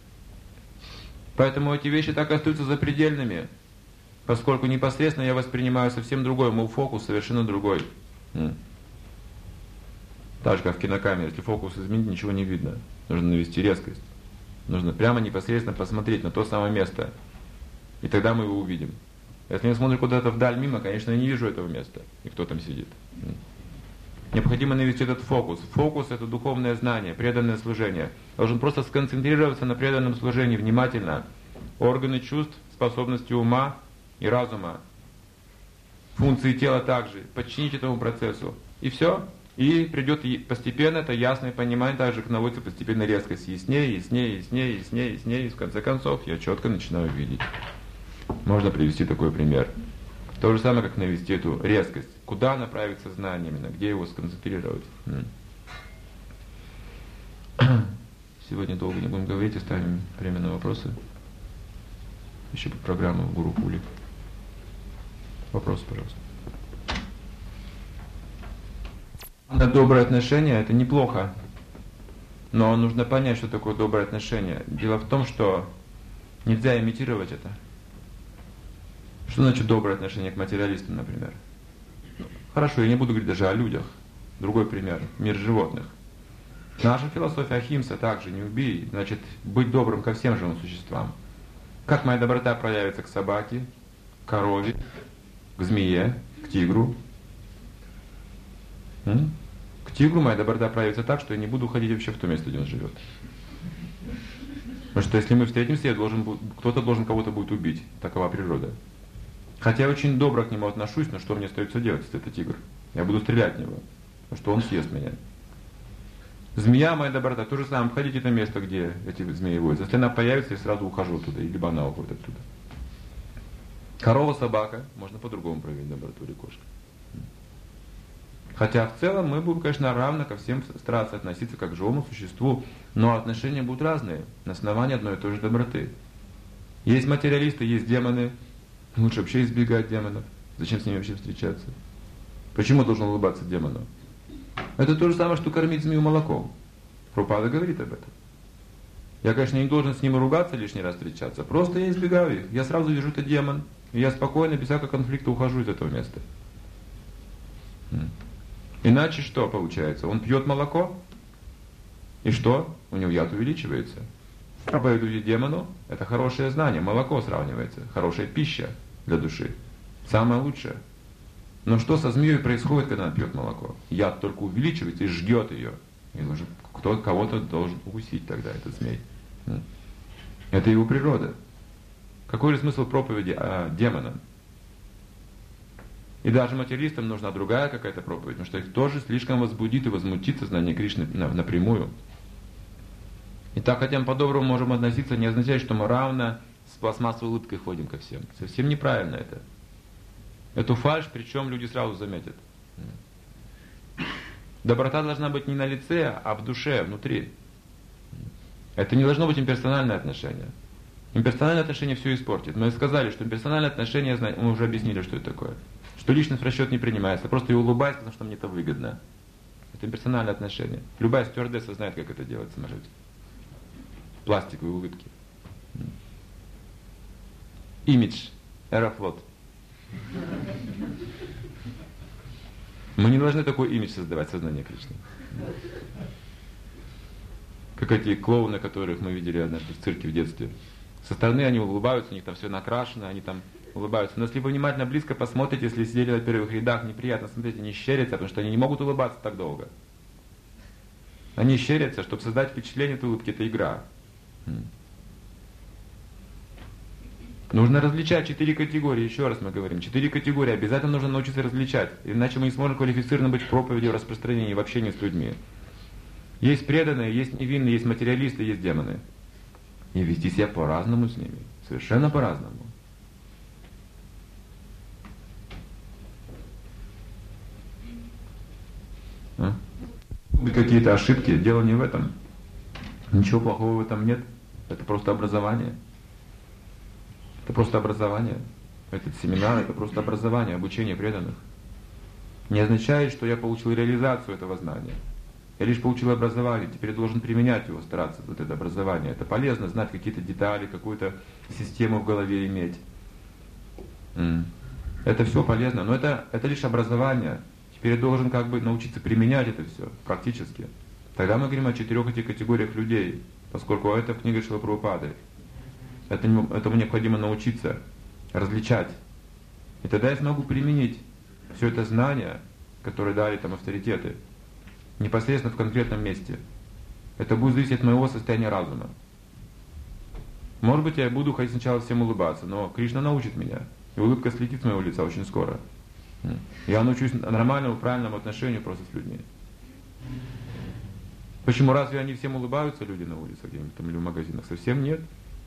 Поэтому эти вещи так и остаются запредельными, поскольку непосредственно я воспринимаю совсем другой, мой фокус совершенно другой. Так же, как в кинокамере, если фокус изменить, ничего не видно. Нужно навести резкость. Нужно прямо непосредственно посмотреть на то самое место. И тогда мы его увидим. Если я смотрю куда-то вдаль мимо, конечно, я не вижу этого места. И кто там сидит. Необходимо навести этот фокус. Фокус — это духовное знание, преданное служение. Должен просто сконцентрироваться на преданном служении внимательно. Органы чувств, способности ума и разума. Функции тела также. Подчинить этому процессу. И все. И придет постепенно это ясное понимание, также наводится постепенно резкость. Яснее, яснее, яснее, яснее, яснее. И в конце концов я четко начинаю видеть. Можно привести такой пример. То же самое, как навести эту резкость. Куда направить сознание именно, где его сконцентрировать. Сегодня долго не будем говорить, оставим время на вопросы. Еще по программе Гуру Кули. Вопрос, пожалуйста. Доброе отношение — это неплохо. Но нужно понять, что такое доброе отношение. Дело в том, что нельзя имитировать это. Что значит доброе отношение к материалистам, например? Хорошо, я не буду говорить даже о людях. Другой пример. Мир животных. Наша философия ахимса также, не убий, значит быть добрым ко всем живым существам. Как моя доброта проявится к собаке, к корове, к змее, к тигру? М? К тигру моя доброта проявится так, что я не буду ходить вообще в то место, где он живет. Потому что если мы встретимся, я должен, кто-то должен кого-то будет убить. Такова природа. Хотя я очень добро к нему отношусь, но что мне остается делать, если это тигр? Я буду стрелять в него, потому что он съест меня. Змея моя доброта, то же самое, обходите это место, где эти змеи водятся. Если она появится, я сразу ухожу оттуда, либо она уходит оттуда. Корова, собака, можно по-другому проявить доброту, или кошка. Хотя в целом мы будем, конечно, равно ко всем стараться относиться как к живому существу, но отношения будут разные, на основании одной и той же доброты. Есть материалисты, есть демоны, лучше вообще избегать демонов. Зачем с ними вообще встречаться? Почему должен улыбаться демону? Это то же самое, что кормить змею молоком. Прабхупада говорит об этом. Я, конечно, не должен с ним ругаться, лишний раз встречаться, просто я избегаю их. Я сразу вижу, это демон, и я спокойно, без всякого конфликта ухожу из этого места. Иначе что получается? Он пьет молоко, и что? У него яд увеличивается. Проповедуйте демону, это хорошее знание, молоко сравнивается, хорошая пища для души, самое лучшее. Но что со змеей происходит, когда она пьет молоко? Яд только увеличивается и ждет ее. И должен, кто, кого-то должен укусить тогда этот змей. Это его природа. Какой же смысл проповеди о демонам? И даже материалистам нужна другая какая-то проповедь, потому что их тоже слишком возбудит и возмутит сознание Кришны напрямую. И так, хотя мы по-доброму можем относиться, не означает, что мы равно с пластмассовой улыбкой ходим ко всем. Совсем неправильно это. Эту фальшь, причем люди сразу заметят. Доброта должна быть не на лице, а в душе, внутри. Это не должно быть имперсональное отношение. Имперсональное отношение все испортит. Мы сказали, что имперсональное отношение, мы уже объяснили, что это такое. Что личность в расчет не принимается. Просто я улыбаюсь, потому что мне это выгодно. Это имперсональное отношение. Любая стюардесса знает, как это делать, смотрите. Пластиковые улыбки. Имидж. Аэрофлот. Мы не должны такой имидж создавать в сознании Кришны. Как эти клоуны, которых мы видели однажды в цирке в детстве. Со стороны они улыбаются, у них там все накрашено, они там улыбаются. Но если вы внимательно близко посмотрите, если сидели на первых рядах, неприятно смотреть, они щерятся, потому что они не могут улыбаться так долго. Они щерятся, чтобы создать впечатление этой улыбки, это игра. Нужно различать четыре категории, еще раз мы говорим, четыре категории, обязательно нужно научиться различать, иначе мы не сможем квалифицированно быть в проповеди, в распространении, в общении с людьми. Есть преданные, есть невинные, есть материалисты, есть демоны. И вести себя по-разному с ними, совершенно по-разному. А? Какие-то ошибки, дело не в этом. Ничего плохого в этом нет, это просто образование. Это просто образование. Этот семинар, это просто образование, обучение преданных. Не означает, что я получил реализацию этого знания. Я лишь получил образование, теперь я должен применять его, стараться, вот это образование. Это полезно, знать какие-то детали, какую-то систему в голове иметь. Это все полезно, но это, это лишь образование. Теперь я должен как бы научиться применять это все практически. Тогда мы говорим о четырех этих категориях людей, поскольку это в книге Шрилы Прабхупады. Это, этому необходимо научиться различать. И тогда я смогу применить все это знание, которое дали там авторитеты, непосредственно в конкретном месте. Это будет зависеть от моего состояния разума. Может быть, я буду ходить сначала всем улыбаться, но Кришна научит меня, и улыбка слетит с моего лица очень скоро. Я научусь нормальному, правильному отношению просто с людьми. Почему? Разве они всем улыбаются, люди на улицах где-нибудь там или в магазинах? Совсем нет.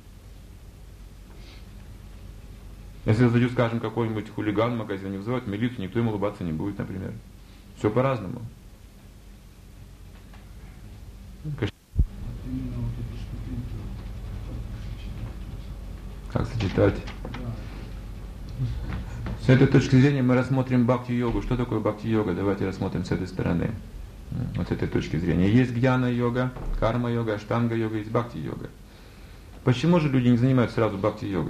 Если зайдет, скажем, какой-нибудь хулиган в магазин, не вызывает милицию, никто им улыбаться не будет, например. Все по-разному. Как сочетать? С этой точки зрения мы рассмотрим бхакти-йогу. Что такое бхакти-йога? Давайте рассмотрим с этой стороны. Вот с этой точки зрения. Есть гьяна-йога, карма-йога, аштанга-йога, есть бхакти-йога. Почему же люди не занимаются сразу бхакти-йогой?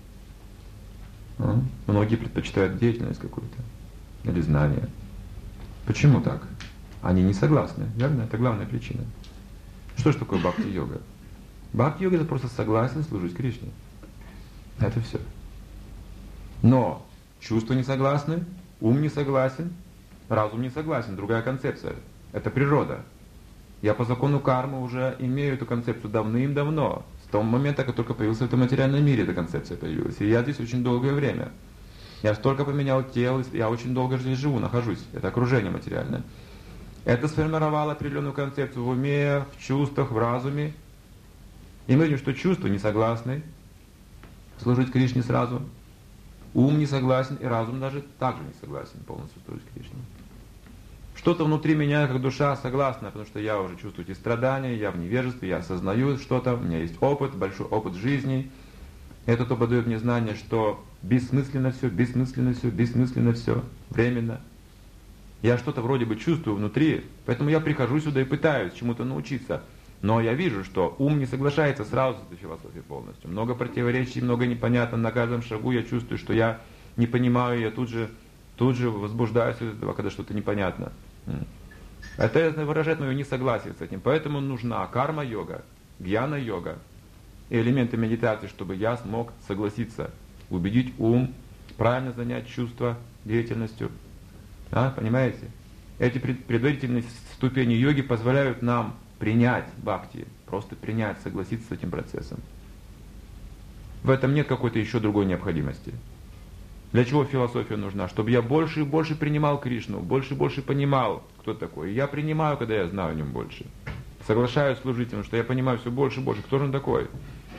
А? Многие предпочитают деятельность какую-то или знания. Почему так? Они не согласны, верно? Это главная причина. Что же такое бхакти-йога? Бхакти-йога — это просто согласие служить Кришне. Это все. Но чувства не согласны, ум не согласен, разум не согласен, другая концепция. Это природа. Я по закону кармы уже имею эту концепцию давным-давно. С того момента, как только появился в этом материальном мире, эта концепция появилась. И я здесь очень долгое время. Я столько поменял тело, я очень долго здесь живу, нахожусь. Это окружение материальное. Это сформировало определенную концепцию в уме, в чувствах, в разуме. И мы видим, что чувства не согласны служить Кришне сразу. Ум не согласен, и разум даже также не согласен полностью служить Кришне. Что-то внутри меня, как душа, согласна, потому что я уже чувствую эти страдания, я в невежестве, я осознаю что-то, у меня есть опыт, большой опыт жизни. Этот опыт дает мне знание, что бессмысленно все, бессмысленно все, бессмысленно все, временно. Я что-то вроде бы чувствую внутри, поэтому я прихожу сюда и пытаюсь чему-то научиться. Но я вижу, что ум не соглашается сразу с этой философией полностью. Много противоречий, много непонятно. На каждом шагу я чувствую, что я не понимаю, я тут же, тут же возбуждаюсь от этого, когда что-то непонятно. Это выражает мое несогласие с этим. Поэтому нужна карма-йога, гьяна-йога и элементы медитации, чтобы я смог согласиться, убедить ум, правильно занять чувство деятельностью. А, понимаете? Эти предварительные ступени йоги позволяют нам принять бхакти, просто принять, согласиться с этим процессом. В этом нет какой-то еще другой необходимости. Для чего философия нужна? Чтобы я больше и больше принимал Кришну, больше и больше понимал, кто такой. И я принимаю, когда я знаю о нем больше. Соглашаюсь служить ему, что я понимаю все больше и больше, кто же он такой.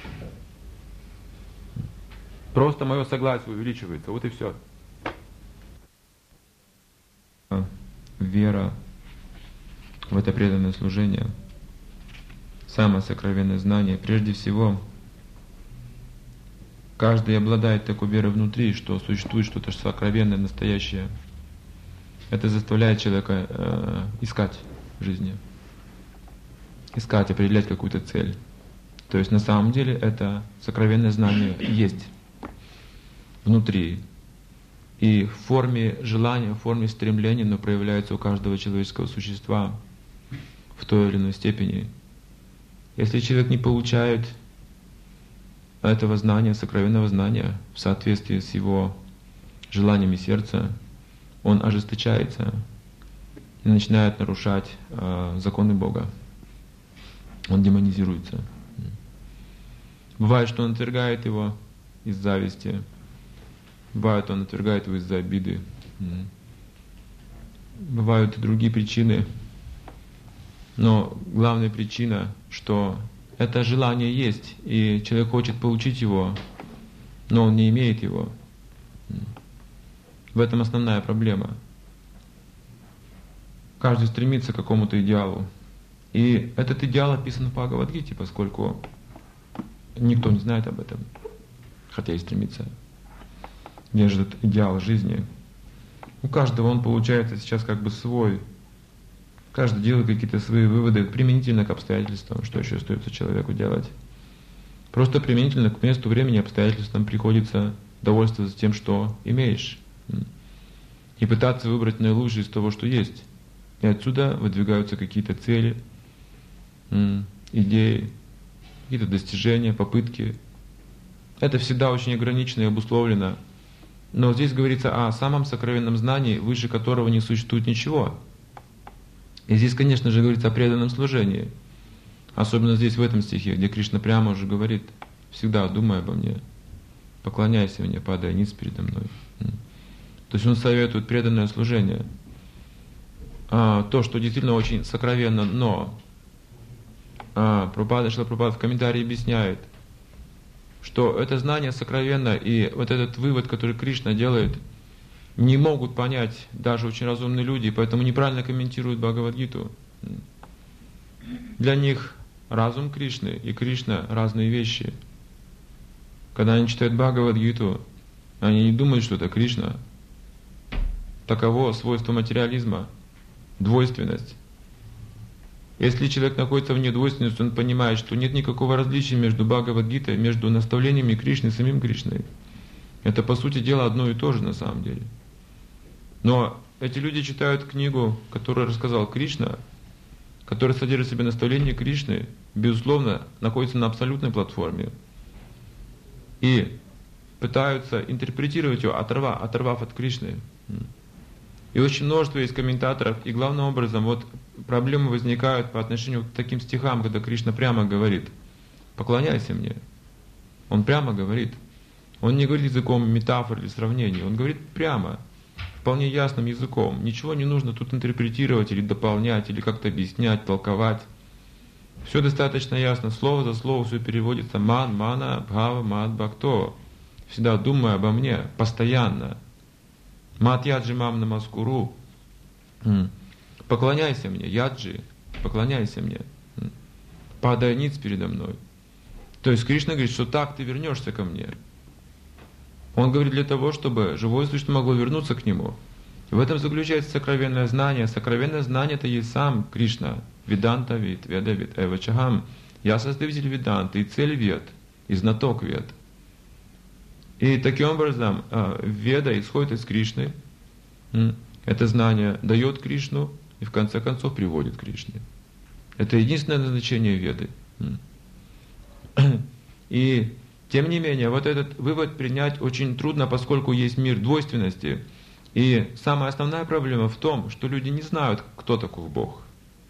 Просто мое согласие увеличивается, вот и все. Вера в это преданное служение, самое сокровенное знание, прежде всего, каждый обладает такой верой внутри, что существует что-то сокровенное, настоящее. Это заставляет человека э, искать в жизни, искать, определять какую-то цель. То есть на самом деле это сокровенное знание есть внутри. И в форме желания, в форме стремления оно проявляется у каждого человеческого существа в той или иной степени. Если человек не получает этого знания, сокровенного знания в соответствии с его желаниями сердца, он ожесточается и начинает нарушать э, законы Бога. Он демонизируется. Бывает, что он отвергает его из зависти. Бывает, он отвергает его из-за обиды. Бывают и другие причины. Но главная причина, что это желание есть, и человек хочет получить его, но он не имеет его. В этом основная проблема. Каждый стремится к какому-то идеалу. И этот идеал описан в Бхагавад-гите, поскольку никто не знает об этом, хотя и стремится. Держит идеал жизни. У каждого он получается сейчас как бы свой. Каждый делает какие-то свои выводы применительно к обстоятельствам, что еще остается человеку делать. Просто применительно к месту, времени, обстоятельствам приходится довольствоваться тем, что имеешь. И пытаться выбрать наилучшее из того, что есть. И отсюда выдвигаются какие-то цели, идеи, какие-то достижения, попытки. Это всегда очень ограничено и обусловлено. Но здесь говорится о самом сокровенном знании, выше которого не существует ничего. И здесь, конечно же, говорится о преданном служении. Особенно здесь, в этом стихе, где Кришна прямо уже говорит: «Всегда думай обо мне, поклоняйся мне, падай ниц передо мной». То есть он советует преданное служение. А, то, что действительно очень сокровенно, но а, Прабхупада, Шрила Прабхупада в комментарии объясняет, что это знание сокровенно, и вот этот вывод, который Кришна делает, не могут понять даже очень разумные люди, поэтому неправильно комментируют Бхагавад-гиту. Для них разум Кришны и Кришна разные вещи. Когда они читают Бхагавад-гиту, они не думают, что это Кришна. Таково свойство материализма, двойственность. Если человек находится вне двойственности, он понимает, что нет никакого различия между Бхагавад-гитой, между наставлениями Кришны и самим Кришной. Это, по сути дела, одно и то же на самом деле. Но эти люди читают книгу, которую рассказал Кришна, которая содержит в себе наставление Кришны, безусловно, находится на абсолютной платформе. И пытаются интерпретировать его, оторвав, оторвав от Кришны. И очень множество есть комментаторов, и главным образом вот проблемы возникают по отношению к таким стихам, когда Кришна прямо говорит: «Поклоняйся мне». Он прямо говорит. Он не говорит языком метафор или сравнений, он говорит прямо, вполне ясным языком. Ничего не нужно тут интерпретировать или дополнять, или как-то объяснять, толковать. Все достаточно ясно, слово за слово все переводится: «Ман, мана, бхава, мат, бхакто». Всегда думай обо мне, постоянно. «Мат яджи мам намаскуру». Поклоняйся мне, яджи, поклоняйся мне. Падай ниц передо мной. То есть Кришна говорит, что так ты вернешься ко мне. Он говорит для того, чтобы живое существо могло вернуться к Нему. В этом заключается сокровенное знание. Сокровенное знание — это есть сам Кришна. Веданта вид, веда вид, эвачахам. Я составитель веданты, и цель вед, и знаток вед. И таким образом веда исходит из Кришны. Это знание дает Кришну и в конце концов приводит к Кришне. Это единственное назначение веды. И тем не менее, вот этот вывод принять очень трудно, поскольку есть мир двойственности. И самая основная проблема в том, что люди не знают, кто такой Бог.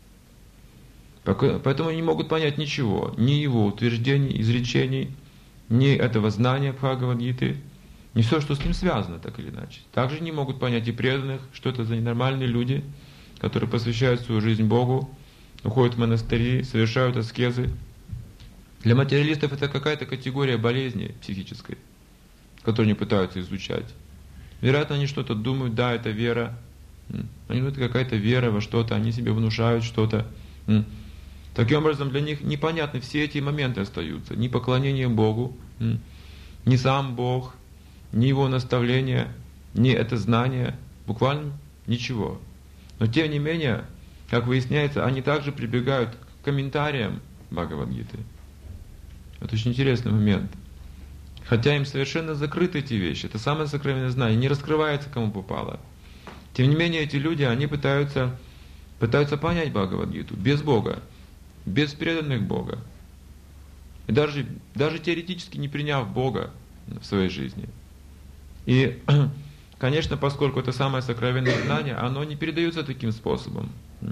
Поэтому они не могут понять ничего, ни его утверждений, изречений, ни этого знания Бхагавад-гиты, ни все, что с ним связано, так или иначе. Также не могут понять и преданных, что это за ненормальные люди, которые посвящают свою жизнь Богу, уходят в монастыри, совершают аскезы. Для материалистов это какая-то категория болезни психической, которую они пытаются изучать. Вероятно, они что-то думают, да, это вера. Они думают, это какая-то вера во что-то, они себе внушают что-то. Таким образом, для них непонятны все эти моменты остаются. Ни поклонение Богу, ни сам Бог, ни Его наставление, ни это знание, буквально ничего. Но тем не менее, как выясняется, они также прибегают к комментариям Бхагавад-гиты. Это очень интересный момент. Хотя им совершенно закрыты эти вещи, это самое сокровенное знание, не раскрывается кому попало. Тем не менее, эти люди, они пытаются, пытаются понять Бхагавад-гиту без Бога, без преданных Бога. И даже, даже теоретически не приняв Бога в своей жизни. И, конечно, поскольку это самое сокровенное знание, оно не передается таким способом.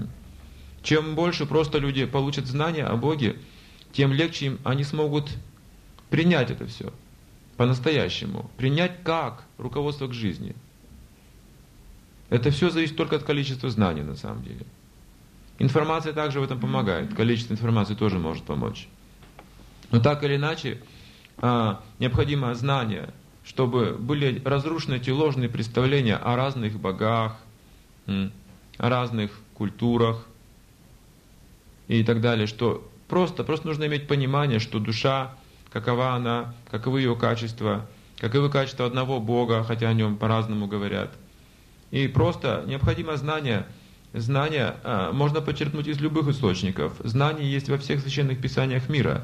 Чем больше просто люди получат знания о Боге, тем легче им они смогут принять это все по-настоящему. Принять как руководство к жизни. Это все зависит только от количества знаний на самом деле. Информация также в этом помогает. Количество информации тоже может помочь. Но так или иначе, необходимо знание, чтобы были разрушены эти ложные представления о разных богах, о разных культурах и так далее, что Просто, просто нужно иметь понимание, что душа, какова она, каковы ее качества, каковы качества одного Бога, хотя о нем по-разному говорят. И просто необходимо знание. Знание а, можно почерпнуть из любых источников. Знание есть во всех священных писаниях мира.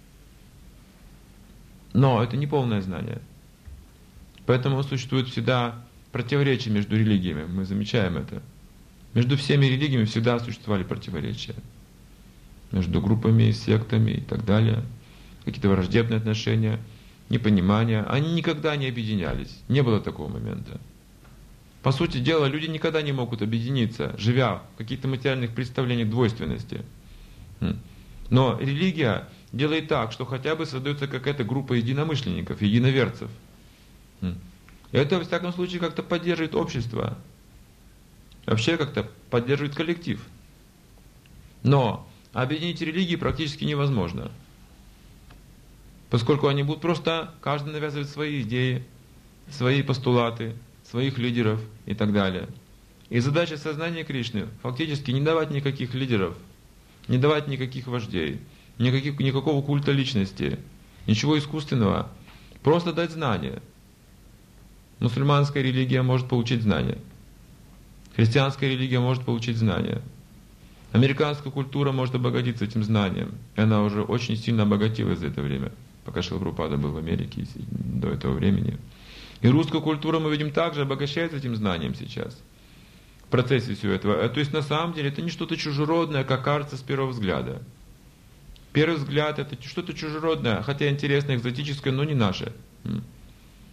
Но это не полное знание. Поэтому существует всегда противоречие между религиями. Мы замечаем это. Между всеми религиями всегда существовали противоречия. Между группами, сектами и так далее. Какие-то враждебные отношения, непонимание. Они никогда не объединялись. Не было такого момента. По сути дела, люди никогда не могут объединиться, живя в каких-то материальных представлениях двойственности. Но религия делает так, что хотя бы создается какая-то группа единомышленников, единоверцев. Это, во всяком случае, как-то поддерживает общество. Вообще как-то поддерживает коллектив. Но объединить религии практически невозможно. Поскольку они будут просто, каждый навязывать свои идеи, свои постулаты, своих лидеров и так далее. И задача сознания Кришны фактически не давать никаких лидеров, не давать никаких вождей, никаких, никакого культа личности, ничего искусственного. Просто дать знания. Мусульманская религия может получить знания. Христианская религия может получить знания. Американская культура может обогатиться этим знанием. И она уже очень сильно обогатилась за это время, пока Шрила Прабхупада был в Америке до этого времени. И русская культура, мы видим, также обогащается этим знанием сейчас. В процессе всего этого. То есть на самом деле это не что-то чужеродное, как кажется с первого взгляда. Первый взгляд это что-то чужеродное, хотя интересное, экзотическое, но не наше.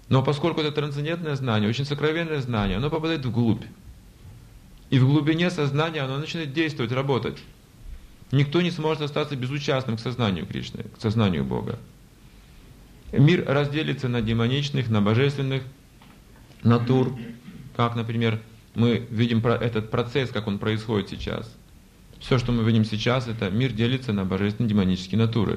Но поскольку это трансцендентное знание, очень сокровенное знание, оно попадает вглубь. И в глубине сознания оно начинает действовать, работать. Никто не сможет остаться безучастным к сознанию Кришны, к сознанию Бога. Мир разделится на демоничных, на божественных натур, как, например, мы видим этот процесс, как он происходит сейчас. Все, что мы видим сейчас, это мир делится на божественные демонические натуры.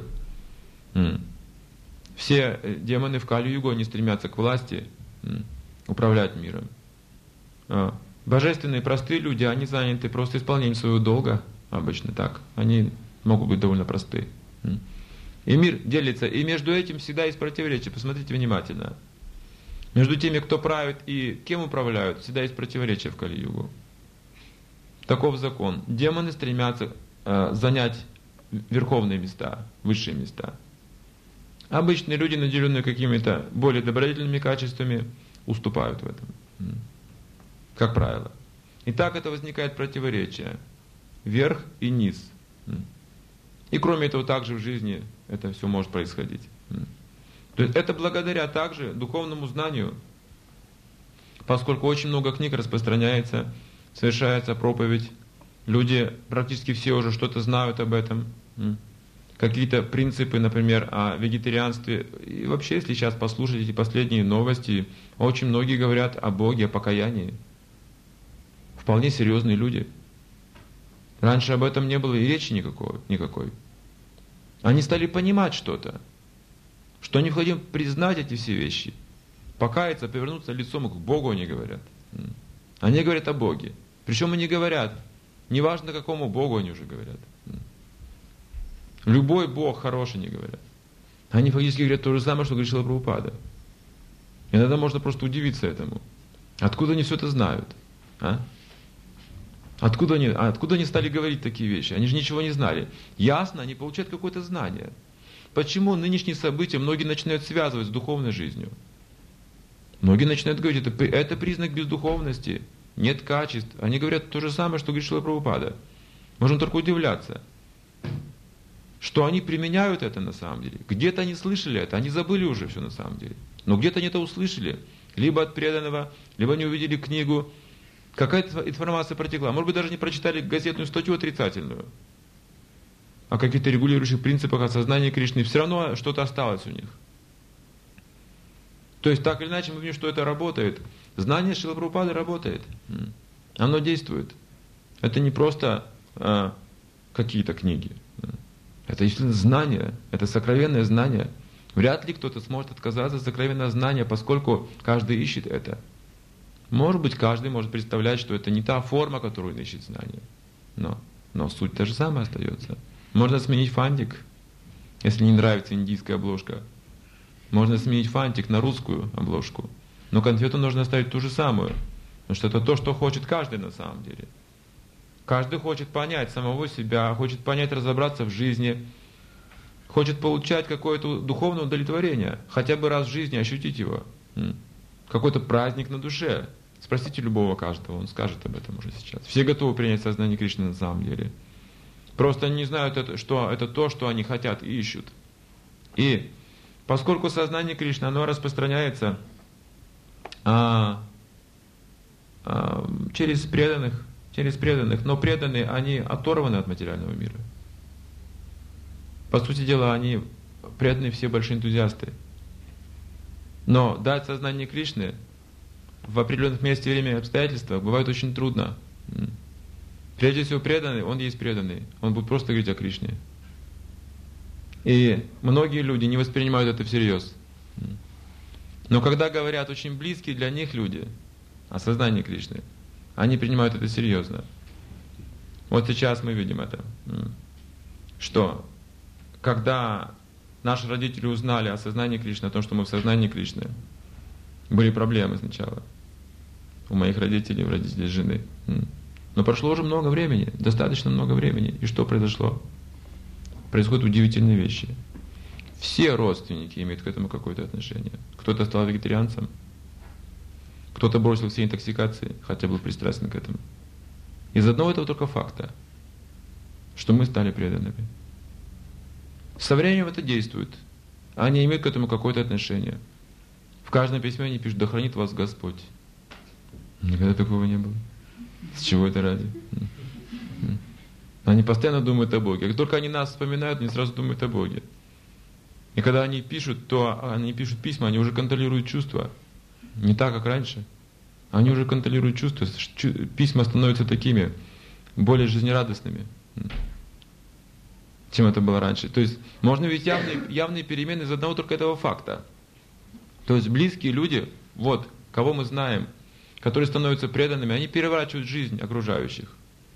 Все демоны в Кали-югу, они стремятся к власти, управлять миром. Божественные простые люди, они заняты просто исполнением своего долга, обычно так. Они могут быть довольно просты. И мир делится, и между этим всегда есть противоречие. Посмотрите внимательно. Между теми, кто правит и кем управляют, всегда есть противоречие в Кали-югу. Таков закон. Демоны стремятся э, занять верховные места, высшие места. Обычные люди, наделенные какими-то более добродетельными качествами, уступают в этом. Как правило. И так это возникает противоречие. Верх и низ. И кроме этого, также в жизни это все может происходить. То есть это благодаря также духовному знанию, поскольку очень много книг распространяется, совершается проповедь, люди практически все уже что-то знают об этом, какие-то принципы, например, о вегетарианстве. И вообще, если сейчас послушать эти последние новости, очень многие говорят о Боге, о покаянии. Вполне серьезные люди. Раньше об этом не было и речи никакой. никакой. Они стали понимать что-то, что необходимо признать эти все вещи, покаяться, повернуться лицом к Богу, они говорят. Они говорят о Боге. Причем они говорят, неважно какому Богу они уже говорят. Любой Бог хороший, они говорят. Они фактически говорят то же самое, что говорит Шрила Прабхупада. Иногда можно просто удивиться этому. Откуда они все это знают? А? Откуда они, откуда они стали говорить такие вещи? Они же ничего не знали. Ясно, они получают какое-то знание. Почему нынешние события многие начинают связывать с духовной жизнью? Многие начинают говорить, это, это признак бездуховности, нет качеств. Они говорят то же самое, что говорит Шрила Прабхупада. Можно только удивляться, что они применяют это на самом деле. Где-то они слышали это, они забыли уже все на самом деле. Но где-то они это услышали, либо от преданного, либо они увидели книгу, какая-то информация протекла. Может быть, даже не прочитали газетную статью отрицательную о каких-то регулирующих принципах осознания Кришны. Все равно что-то осталось у них. То есть, так или иначе, мы видим, что это работает. Знание Шрилы Прабхупады работает. Оно действует. Это не просто а, какие-то книги. Это действительно знание. Это сокровенное знание. Вряд ли кто-то сможет отказаться от сокровенного знания, поскольку каждый ищет это. Может быть, каждый может представлять, что это не та форма, которую он ищет знание. Но, но суть та же самая остается. Можно сменить фантик, если не нравится индийская обложка. Можно сменить фантик на русскую обложку. Но конфету нужно оставить ту же самую. Потому что это то, что хочет каждый на самом деле. Каждый хочет понять самого себя, хочет понять, разобраться в жизни, хочет получать какое-то духовное удовлетворение, хотя бы раз в жизни ощутить его. Какой-то праздник на душе. Спросите любого каждого, он скажет об этом уже сейчас. Все готовы принять сознание Кришны на самом деле. Просто они не знают, это, что это то, что они хотят и ищут. И поскольку сознание Кришны, оно распространяется а, а, через преданных, через преданных, но преданные, они оторваны от материального мира. По сути дела, они преданные все большие энтузиасты. Но дать сознание Кришны в определенных месте, время и обстоятельствах бывает очень трудно. Прежде всего преданный, он есть преданный. Он будет просто говорить о Кришне. И многие люди не воспринимают это всерьез. Но когда говорят очень близкие для них люди о сознании Кришны, они принимают это серьезно. Вот сейчас мы видим это. Что когда наши родители узнали о сознании Кришны, о том, что мы в сознании Кришны, были проблемы сначала у моих родителей, у родителей жены. Но прошло уже много времени, достаточно много времени. И что произошло? Происходят удивительные вещи. Все родственники имеют к этому какое-то отношение. Кто-то стал вегетарианцем, кто-то бросил все интоксикации, хотя был пристрастен к этому. Из одного этого только факта, что мы стали преданными. Со временем это действует. Они имеют к этому какое-то отношение. В каждом письме они пишут: да хранит вас Господь. Никогда такого не было. С чего это ради? Они постоянно думают о Боге. Как только они нас вспоминают, они сразу думают о Боге. И когда они пишут, то они пишут письма, они уже контролируют чувства. Не так, как раньше. Они уже контролируют чувства. Письма становятся такими, более жизнерадостными, чем это было раньше. То есть можно видеть явные, явные перемены из одного только этого факта. То есть близкие люди, вот, кого мы знаем, которые становятся преданными, они переворачивают жизнь окружающих.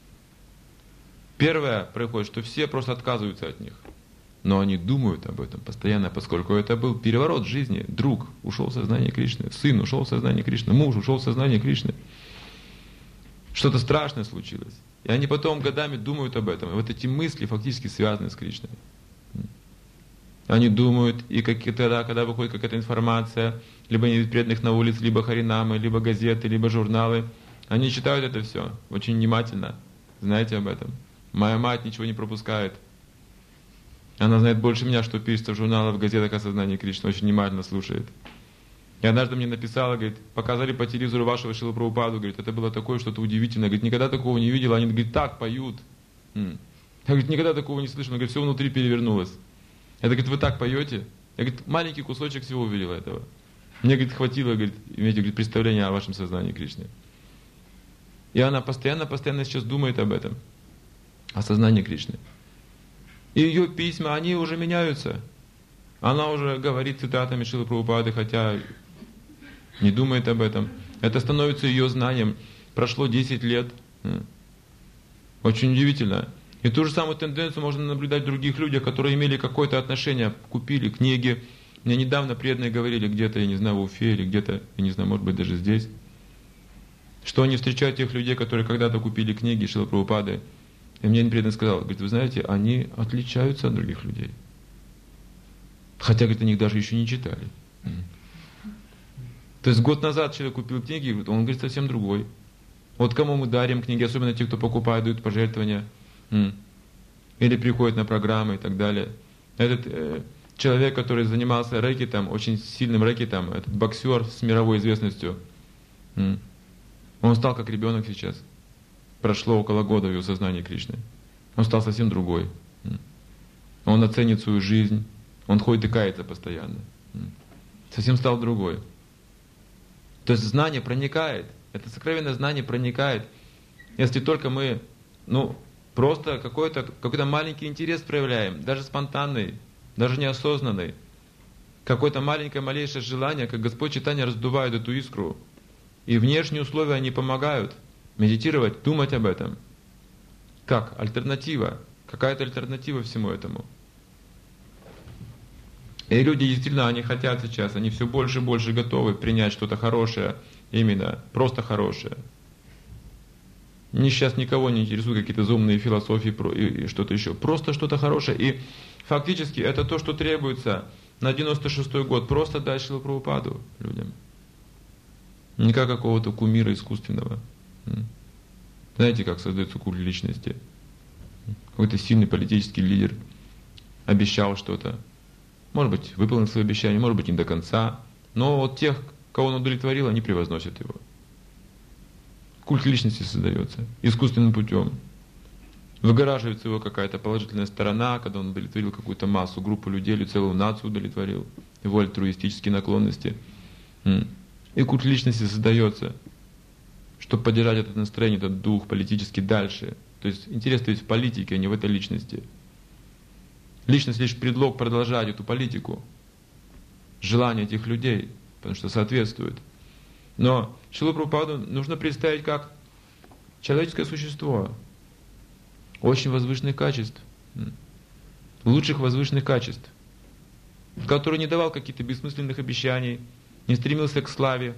Первое происходит, что все просто отказываются от них. Но они думают об этом постоянно, поскольку это был переворот жизни. Друг ушел в сознание Кришны, сын ушел в сознание Кришны, муж ушел в сознание Кришны. Что-то страшное случилось. И они потом годами думают об этом. И вот эти мысли фактически связаны с Кришной. Они думают, и как, тогда, когда выходит какая-то информация, либо они видят преданных на улице, либо харинамы, либо газеты, либо журналы, они читают это все очень внимательно. Знаете об этом? Моя мать ничего не пропускает. Она знает больше меня, что пишется в журналах, в газетах о сознании Кришны, очень внимательно слушает. И однажды мне написала, говорит, показали по телевизору вашего Шрилу Прабхупаду, говорит, это было такое что-то удивительное, говорит, никогда такого не видела, они, говорит, так поют. Я, говорит, никогда такого не слышала, говорит, все внутри перевернулось. Это, говорит, вы так поете? Я, говорит, маленький кусочек всего увидела этого. Мне, говорит, хватило, говорит, иметь, говорит, представление о вашем сознании Кришны. И она постоянно-постоянно сейчас думает об этом, о сознании Кришны. И ее письма, они уже меняются. Она уже говорит цитатами Шрилы Прабхупады, хотя не думает об этом. Это становится ее знанием. Прошло десять лет. Очень удивительно. И ту же самую тенденцию можно наблюдать в других людях, которые имели какое-то отношение, купили книги. Мне недавно преданные говорили, где-то, я не знаю, в Уфе или где-то, я не знаю, может быть, даже здесь, что они встречают тех людей, которые когда-то купили книги Шрилы Прабхупады. И мне преданный сказал, говорит, вы знаете, они отличаются от других людей. Хотя, говорит, они их даже еще не читали. То есть год назад человек купил книги, он говорит совсем другой. Вот кому мы дарим книги, особенно те, кто покупает, дают пожертвования, или приходят на программы и так далее. Этот э, человек, который занимался рэкетом, очень сильным рэкетом, этот боксер с мировой известностью, он стал как ребенок сейчас. Прошло около года в его сознании Кришны. Он стал совсем другой. Он оценит свою жизнь. Он ходит и кается постоянно. Совсем стал другой. То есть знание проникает. Это сокровенное знание проникает. Если только мы, ну, просто какой-то, какой-то маленький интерес проявляем, даже спонтанный, даже неосознанный, какое-то маленькое, малейшее желание, как Господь Чайтанья раздувает эту искру. И внешние условия, они помогают медитировать, думать об этом. Как? Альтернатива. Какая-то альтернатива всему этому. И люди действительно, они хотят сейчас, они все больше и больше готовы принять что-то хорошее, именно, просто хорошее. Мне сейчас никого не интересуют какие-то заумные философии и что-то еще. Просто что-то хорошее. И фактически это то, что требуется на девяносто шестой год. Просто дать Шрилу Прабхупаду людям. Не как какого-то кумира искусственного. Знаете, как создается культ личности? Какой-то сильный политический лидер обещал что-то. Может быть, выполнил свои обещания, может быть, не до конца. Но вот тех, кого он удовлетворил, они превозносят его. Культ личности создается искусственным путем. Выгораживается его какая-то положительная сторона, когда он удовлетворил какую-то массу, группу людей или целую нацию удовлетворил, его альтруистические наклонности. И культ личности создается, чтобы поддержать это настроение, этот дух политический дальше. То есть интерес ведь в политике, а не в этой личности. Личность лишь предлог продолжать эту политику. Желание этих людей, потому что соответствует. Но Шрилу Прабхупаду нужно представить как человеческое существо очень возвышенных качеств, лучших возвышенных качеств, который не давал каких-то бессмысленных обещаний, не стремился к славе,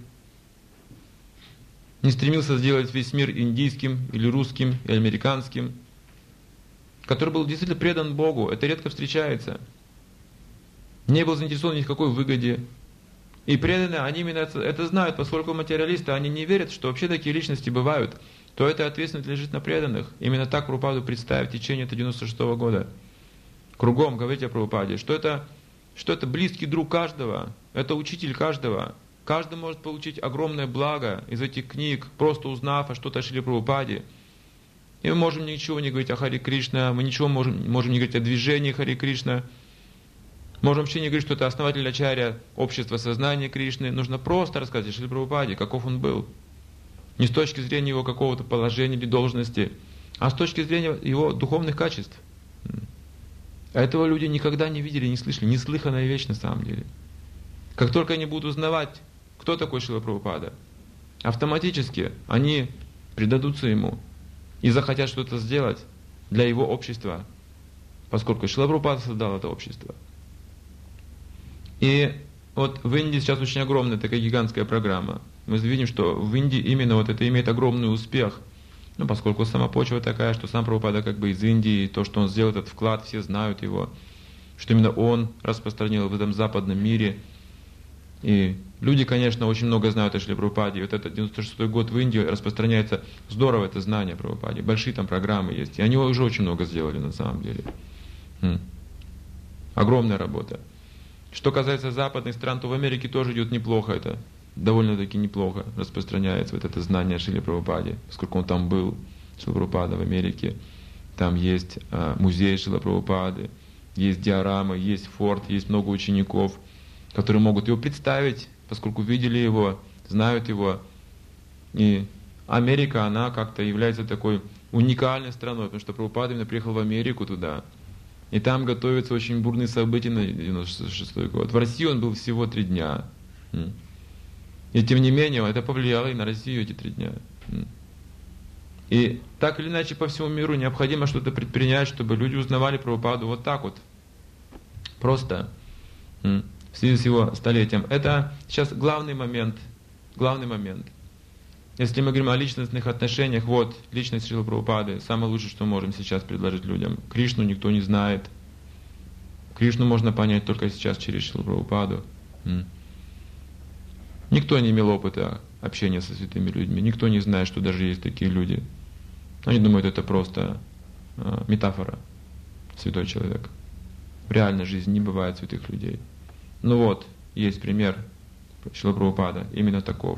не стремился сделать весь мир индийским или русским или американским, который был действительно предан Богу, это редко встречается, не был заинтересован ни в какой выгоде. И преданные, они именно это знают, поскольку материалисты, они не верят, что вообще такие личности бывают, то эта ответственность лежит на преданных. Именно так Прабхупаду представив в течение девяносто шестого года. Кругом говорить о Прабхупаде, что это что это близкий друг каждого, это учитель каждого. Каждый может получить огромное благо из этих книг, просто узнав о что-то о Шриле Прабхупаде. И мы можем ничего не говорить о Харе Кришна, мы ничего можем, можем не говорить о движении Харе Кришна, можем вообще не говорить, что это основатель ачарья общества сознания Кришны. Нужно просто рассказать о Шриле Прабхупаде, каков он был. Не с точки зрения его какого-то положения или должности, а с точки зрения его духовных качеств. А этого люди никогда не видели, не слышали, неслыханная вещь на самом деле. Как только они будут узнавать, кто такой Шрила Прабхупада, автоматически они предадутся ему и захотят что-то сделать для его общества, поскольку Шрила Прабхупада создал это общество. И вот в Индии сейчас очень огромная такая гигантская программа. Мы видим, что в Индии именно вот это имеет огромный успех. Ну, поскольку сама почва такая, что сам Прабхупада как бы из Индии, то, что он сделал этот вклад, все знают его, что именно он распространил в этом западном мире. И люди, конечно, очень много знают о Шриле Прабхупаде. И вот этот девяносто шестой год в Индии распространяется здорово это знание о Прабхупаде. Большие там программы есть. И они уже очень много сделали на самом деле. Хм. Огромная работа. Что касается западных стран, то в Америке тоже идет неплохо это. Довольно-таки неплохо распространяется вот это знание о Шриле Прабхупаде, поскольку он там был, Шрила Прабхупада в Америке. Там есть а, музей Шрилы Прабхупады, есть диорамы, есть форт, есть много учеников, которые могут его представить, поскольку видели его, знают его. И Америка, она как-то является такой уникальной страной, потому что Прабхупада именно приехал в Америку туда. И там готовятся очень бурные события на девяносто шестой год. В России он был всего три дня. И тем не менее, это повлияло и на Россию эти три дня. И так или иначе по всему миру необходимо что-то предпринять, чтобы люди узнавали Прабхупаду вот так вот. Просто. В связи с его столетием. Это сейчас главный момент. Главный момент. Если мы говорим о личностных отношениях, вот, личность Шрилы Прабхупады, самое лучшее, что можем сейчас предложить людям. Кришну никто не знает. Кришну можно понять только сейчас через Шрилу Прабхупаду. Никто не имел опыта общения со святыми людьми, никто не знает, что даже есть такие люди. Они думают, это просто э, метафора, святой человек. В реальной жизни не бывает святых людей. Ну вот, есть пример Шрила Прабхупада, именно таков.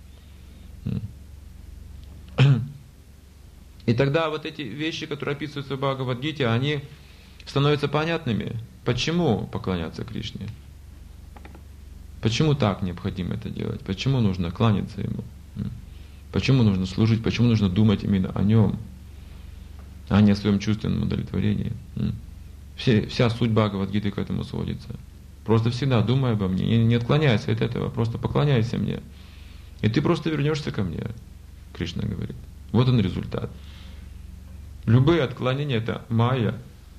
И тогда вот эти вещи, которые описываются в Бхагавад-гите, они становятся понятными. Почему поклоняться Кришне? Почему так необходимо это делать? Почему нужно кланяться Ему? Почему нужно служить? Почему нужно думать именно о Нем, а не о своем чувственном удовлетворении? Все, вся суть Бхагавад-гиты к этому сводится. Просто всегда думай обо мне, не, не отклоняйся от этого, просто поклоняйся мне. И ты просто вернешься ко мне, Кришна говорит. Вот он результат. Любые отклонения — это майя.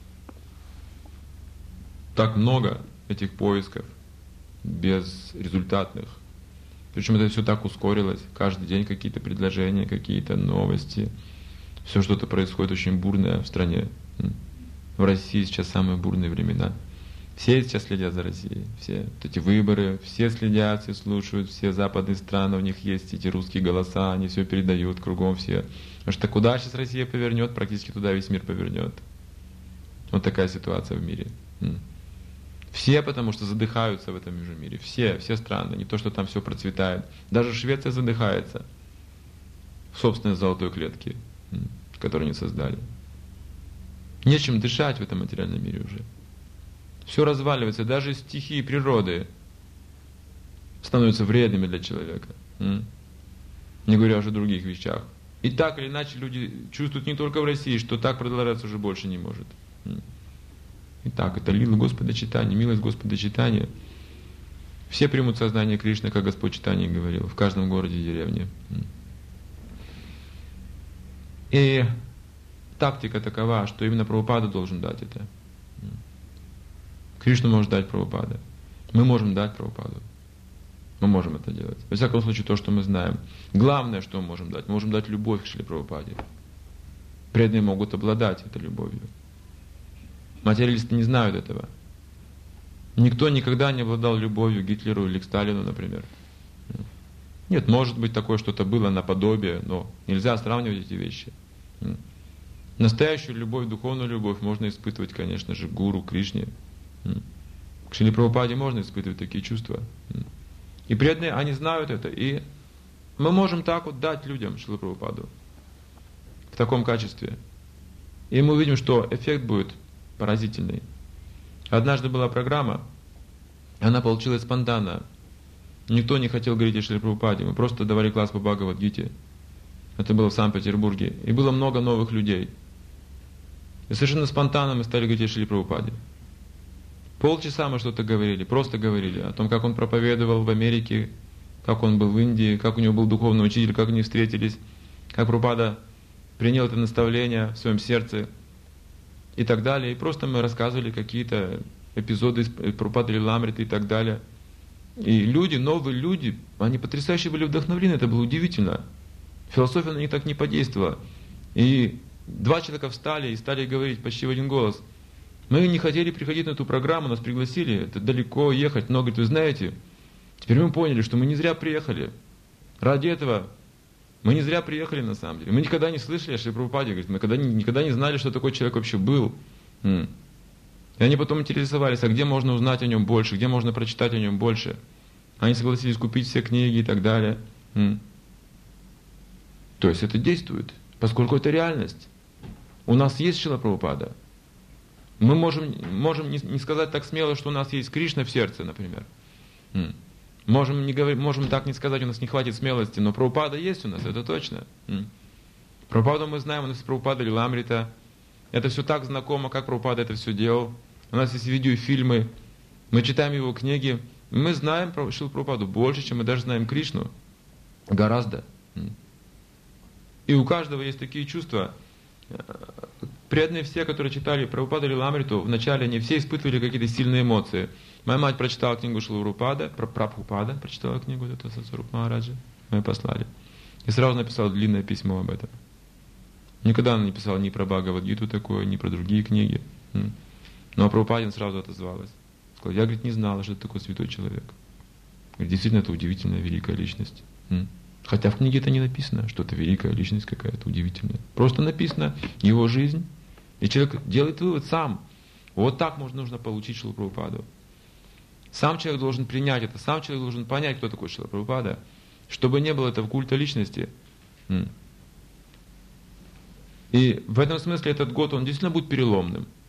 Так много этих поисков безрезультатных. Причем это все так ускорилось. Каждый день какие-то предложения, какие-то новости. Все что-то происходит очень бурное в стране. В России сейчас самые бурные времена. Все сейчас следят за Россией. Все вот эти выборы, все следят, все слушают, все западные страны, у них есть эти русские голоса, они все передают кругом все. Потому что куда сейчас Россия повернет, практически туда весь мир повернет. Вот такая ситуация в мире. Все, потому что задыхаются в этом же мире. Все, все страны. Не то, что там все процветает. Даже Швеция задыхается в собственной золотой клетке, которую они создали. Нечем дышать в этом материальном мире уже. Все разваливается. Даже стихии природы становятся вредными для человека. Не говоря уже о других вещах. И так или иначе люди чувствуют не только в России, что так продолжаться уже больше не может. Итак, это лила Господа Чайтаньи, милость Господа Чайтаньи. Все примут сознание Кришны, как Господь Чайтанья говорил, в каждом городе и деревне. И тактика такова, что именно Прабхупада должен дать это. Кришну может дать Прабхупада. Мы можем дать Прабхупаду. Мы можем это делать. Во всяком случае, то, что мы знаем. Главное, что мы можем дать, мы можем дать любовь к Шриле Прабхупаде. Преданные могут обладать этой любовью. Материалисты не знают этого. Никто никогда не обладал любовью к Гитлеру или к Сталину, например. Нет, может быть, такое что-то было наподобие, но нельзя сравнивать эти вещи. Настоящую любовь, духовную любовь можно испытывать, конечно же, к Гуру, Кришне. К Шриле Прабхупаде можно испытывать такие чувства. И преданные, они знают это. И мы можем так вот дать людям Шрилу Прабхупаду в таком качестве. И мы увидим, что эффект будет поразительный. Однажды была программа, она получилась спонтанно. Никто не хотел говорить о Шриле Прабхупаде. Мы просто давали класс по Бхагавад-гите. Это было в Санкт-Петербурге. И было много новых людей. И совершенно спонтанно мы стали говорить о Шриле Прабхупаде. Полчаса мы что-то говорили, просто говорили о том, как он проповедовал в Америке, как он был в Индии, как у него был духовный учитель, как они встретились, как Прабхупада принял это наставление в своем сердце и так далее. И просто мы рассказывали какие-то эпизоды из Прабхупады Лиламриты и так далее. И люди, новые люди, они потрясающе были вдохновлены, это было удивительно. Философия на них так не подействовала. И два человека встали и стали говорить почти в один голос. Мы не хотели приходить на эту программу, нас пригласили, это далеко ехать, но, говорит, вы знаете, теперь мы поняли, что мы не зря приехали. Ради этого мы не зря приехали на самом деле. Мы никогда не слышали о Шриле Прабхупаде, говорит, мы никогда не, никогда не знали, что такой человек вообще был. И они потом интересовались, а где можно узнать о нем больше, где можно прочитать о нем больше. Они согласились купить все книги и так далее. То есть это действует, поскольку это реальность. У нас есть Шрила Прабхупада. Мы можем, можем не, не сказать так смело, что у нас есть Кришна в сердце, например. Можем, не говорить, можем так не сказать, у нас не хватит смелости, но Прабхупада есть у нас, это точно. Прабхупаду мы знаем, у нас есть Прабхупада Лиламрита. Это все так знакомо, как Прабхупада это все делал. У нас есть видеофильмы, мы читаем его книги. Мы знаем про Шрилу Прабхупаду больше, чем мы даже знаем Кришну. Гораздо. И у каждого есть такие чувства. Преданные все, которые читали Прабхупаду Лиламриту, вначале они все испытывали какие-то сильные эмоции. Моя мать прочитала книгу Шрилы Прабхупада, про Прабхупада, прочитала книгу этого Сасварупа Махараджа, мы ее послали. И сразу написала длинное письмо об этом. Никогда она не писала ни про Бхагавад-гиту такое, ни про другие книги. Но Прабхупадин сразу отозвалась. Сказала, я, говорит, не знала, что это такой святой человек. Говорит, действительно, это удивительная, великая личность. Хотя в книге это не написано, что это великая личность какая-то удивительная. Просто написано его жизнь, и человек делает вывод сам. Вот так можно, нужно получить Шрилу Прабхупаду. Сам человек должен принять это, сам человек должен понять, кто такой Шрила Прабхупада, чтобы не было этого культа личности. И в этом смысле этот год, он действительно будет переломным.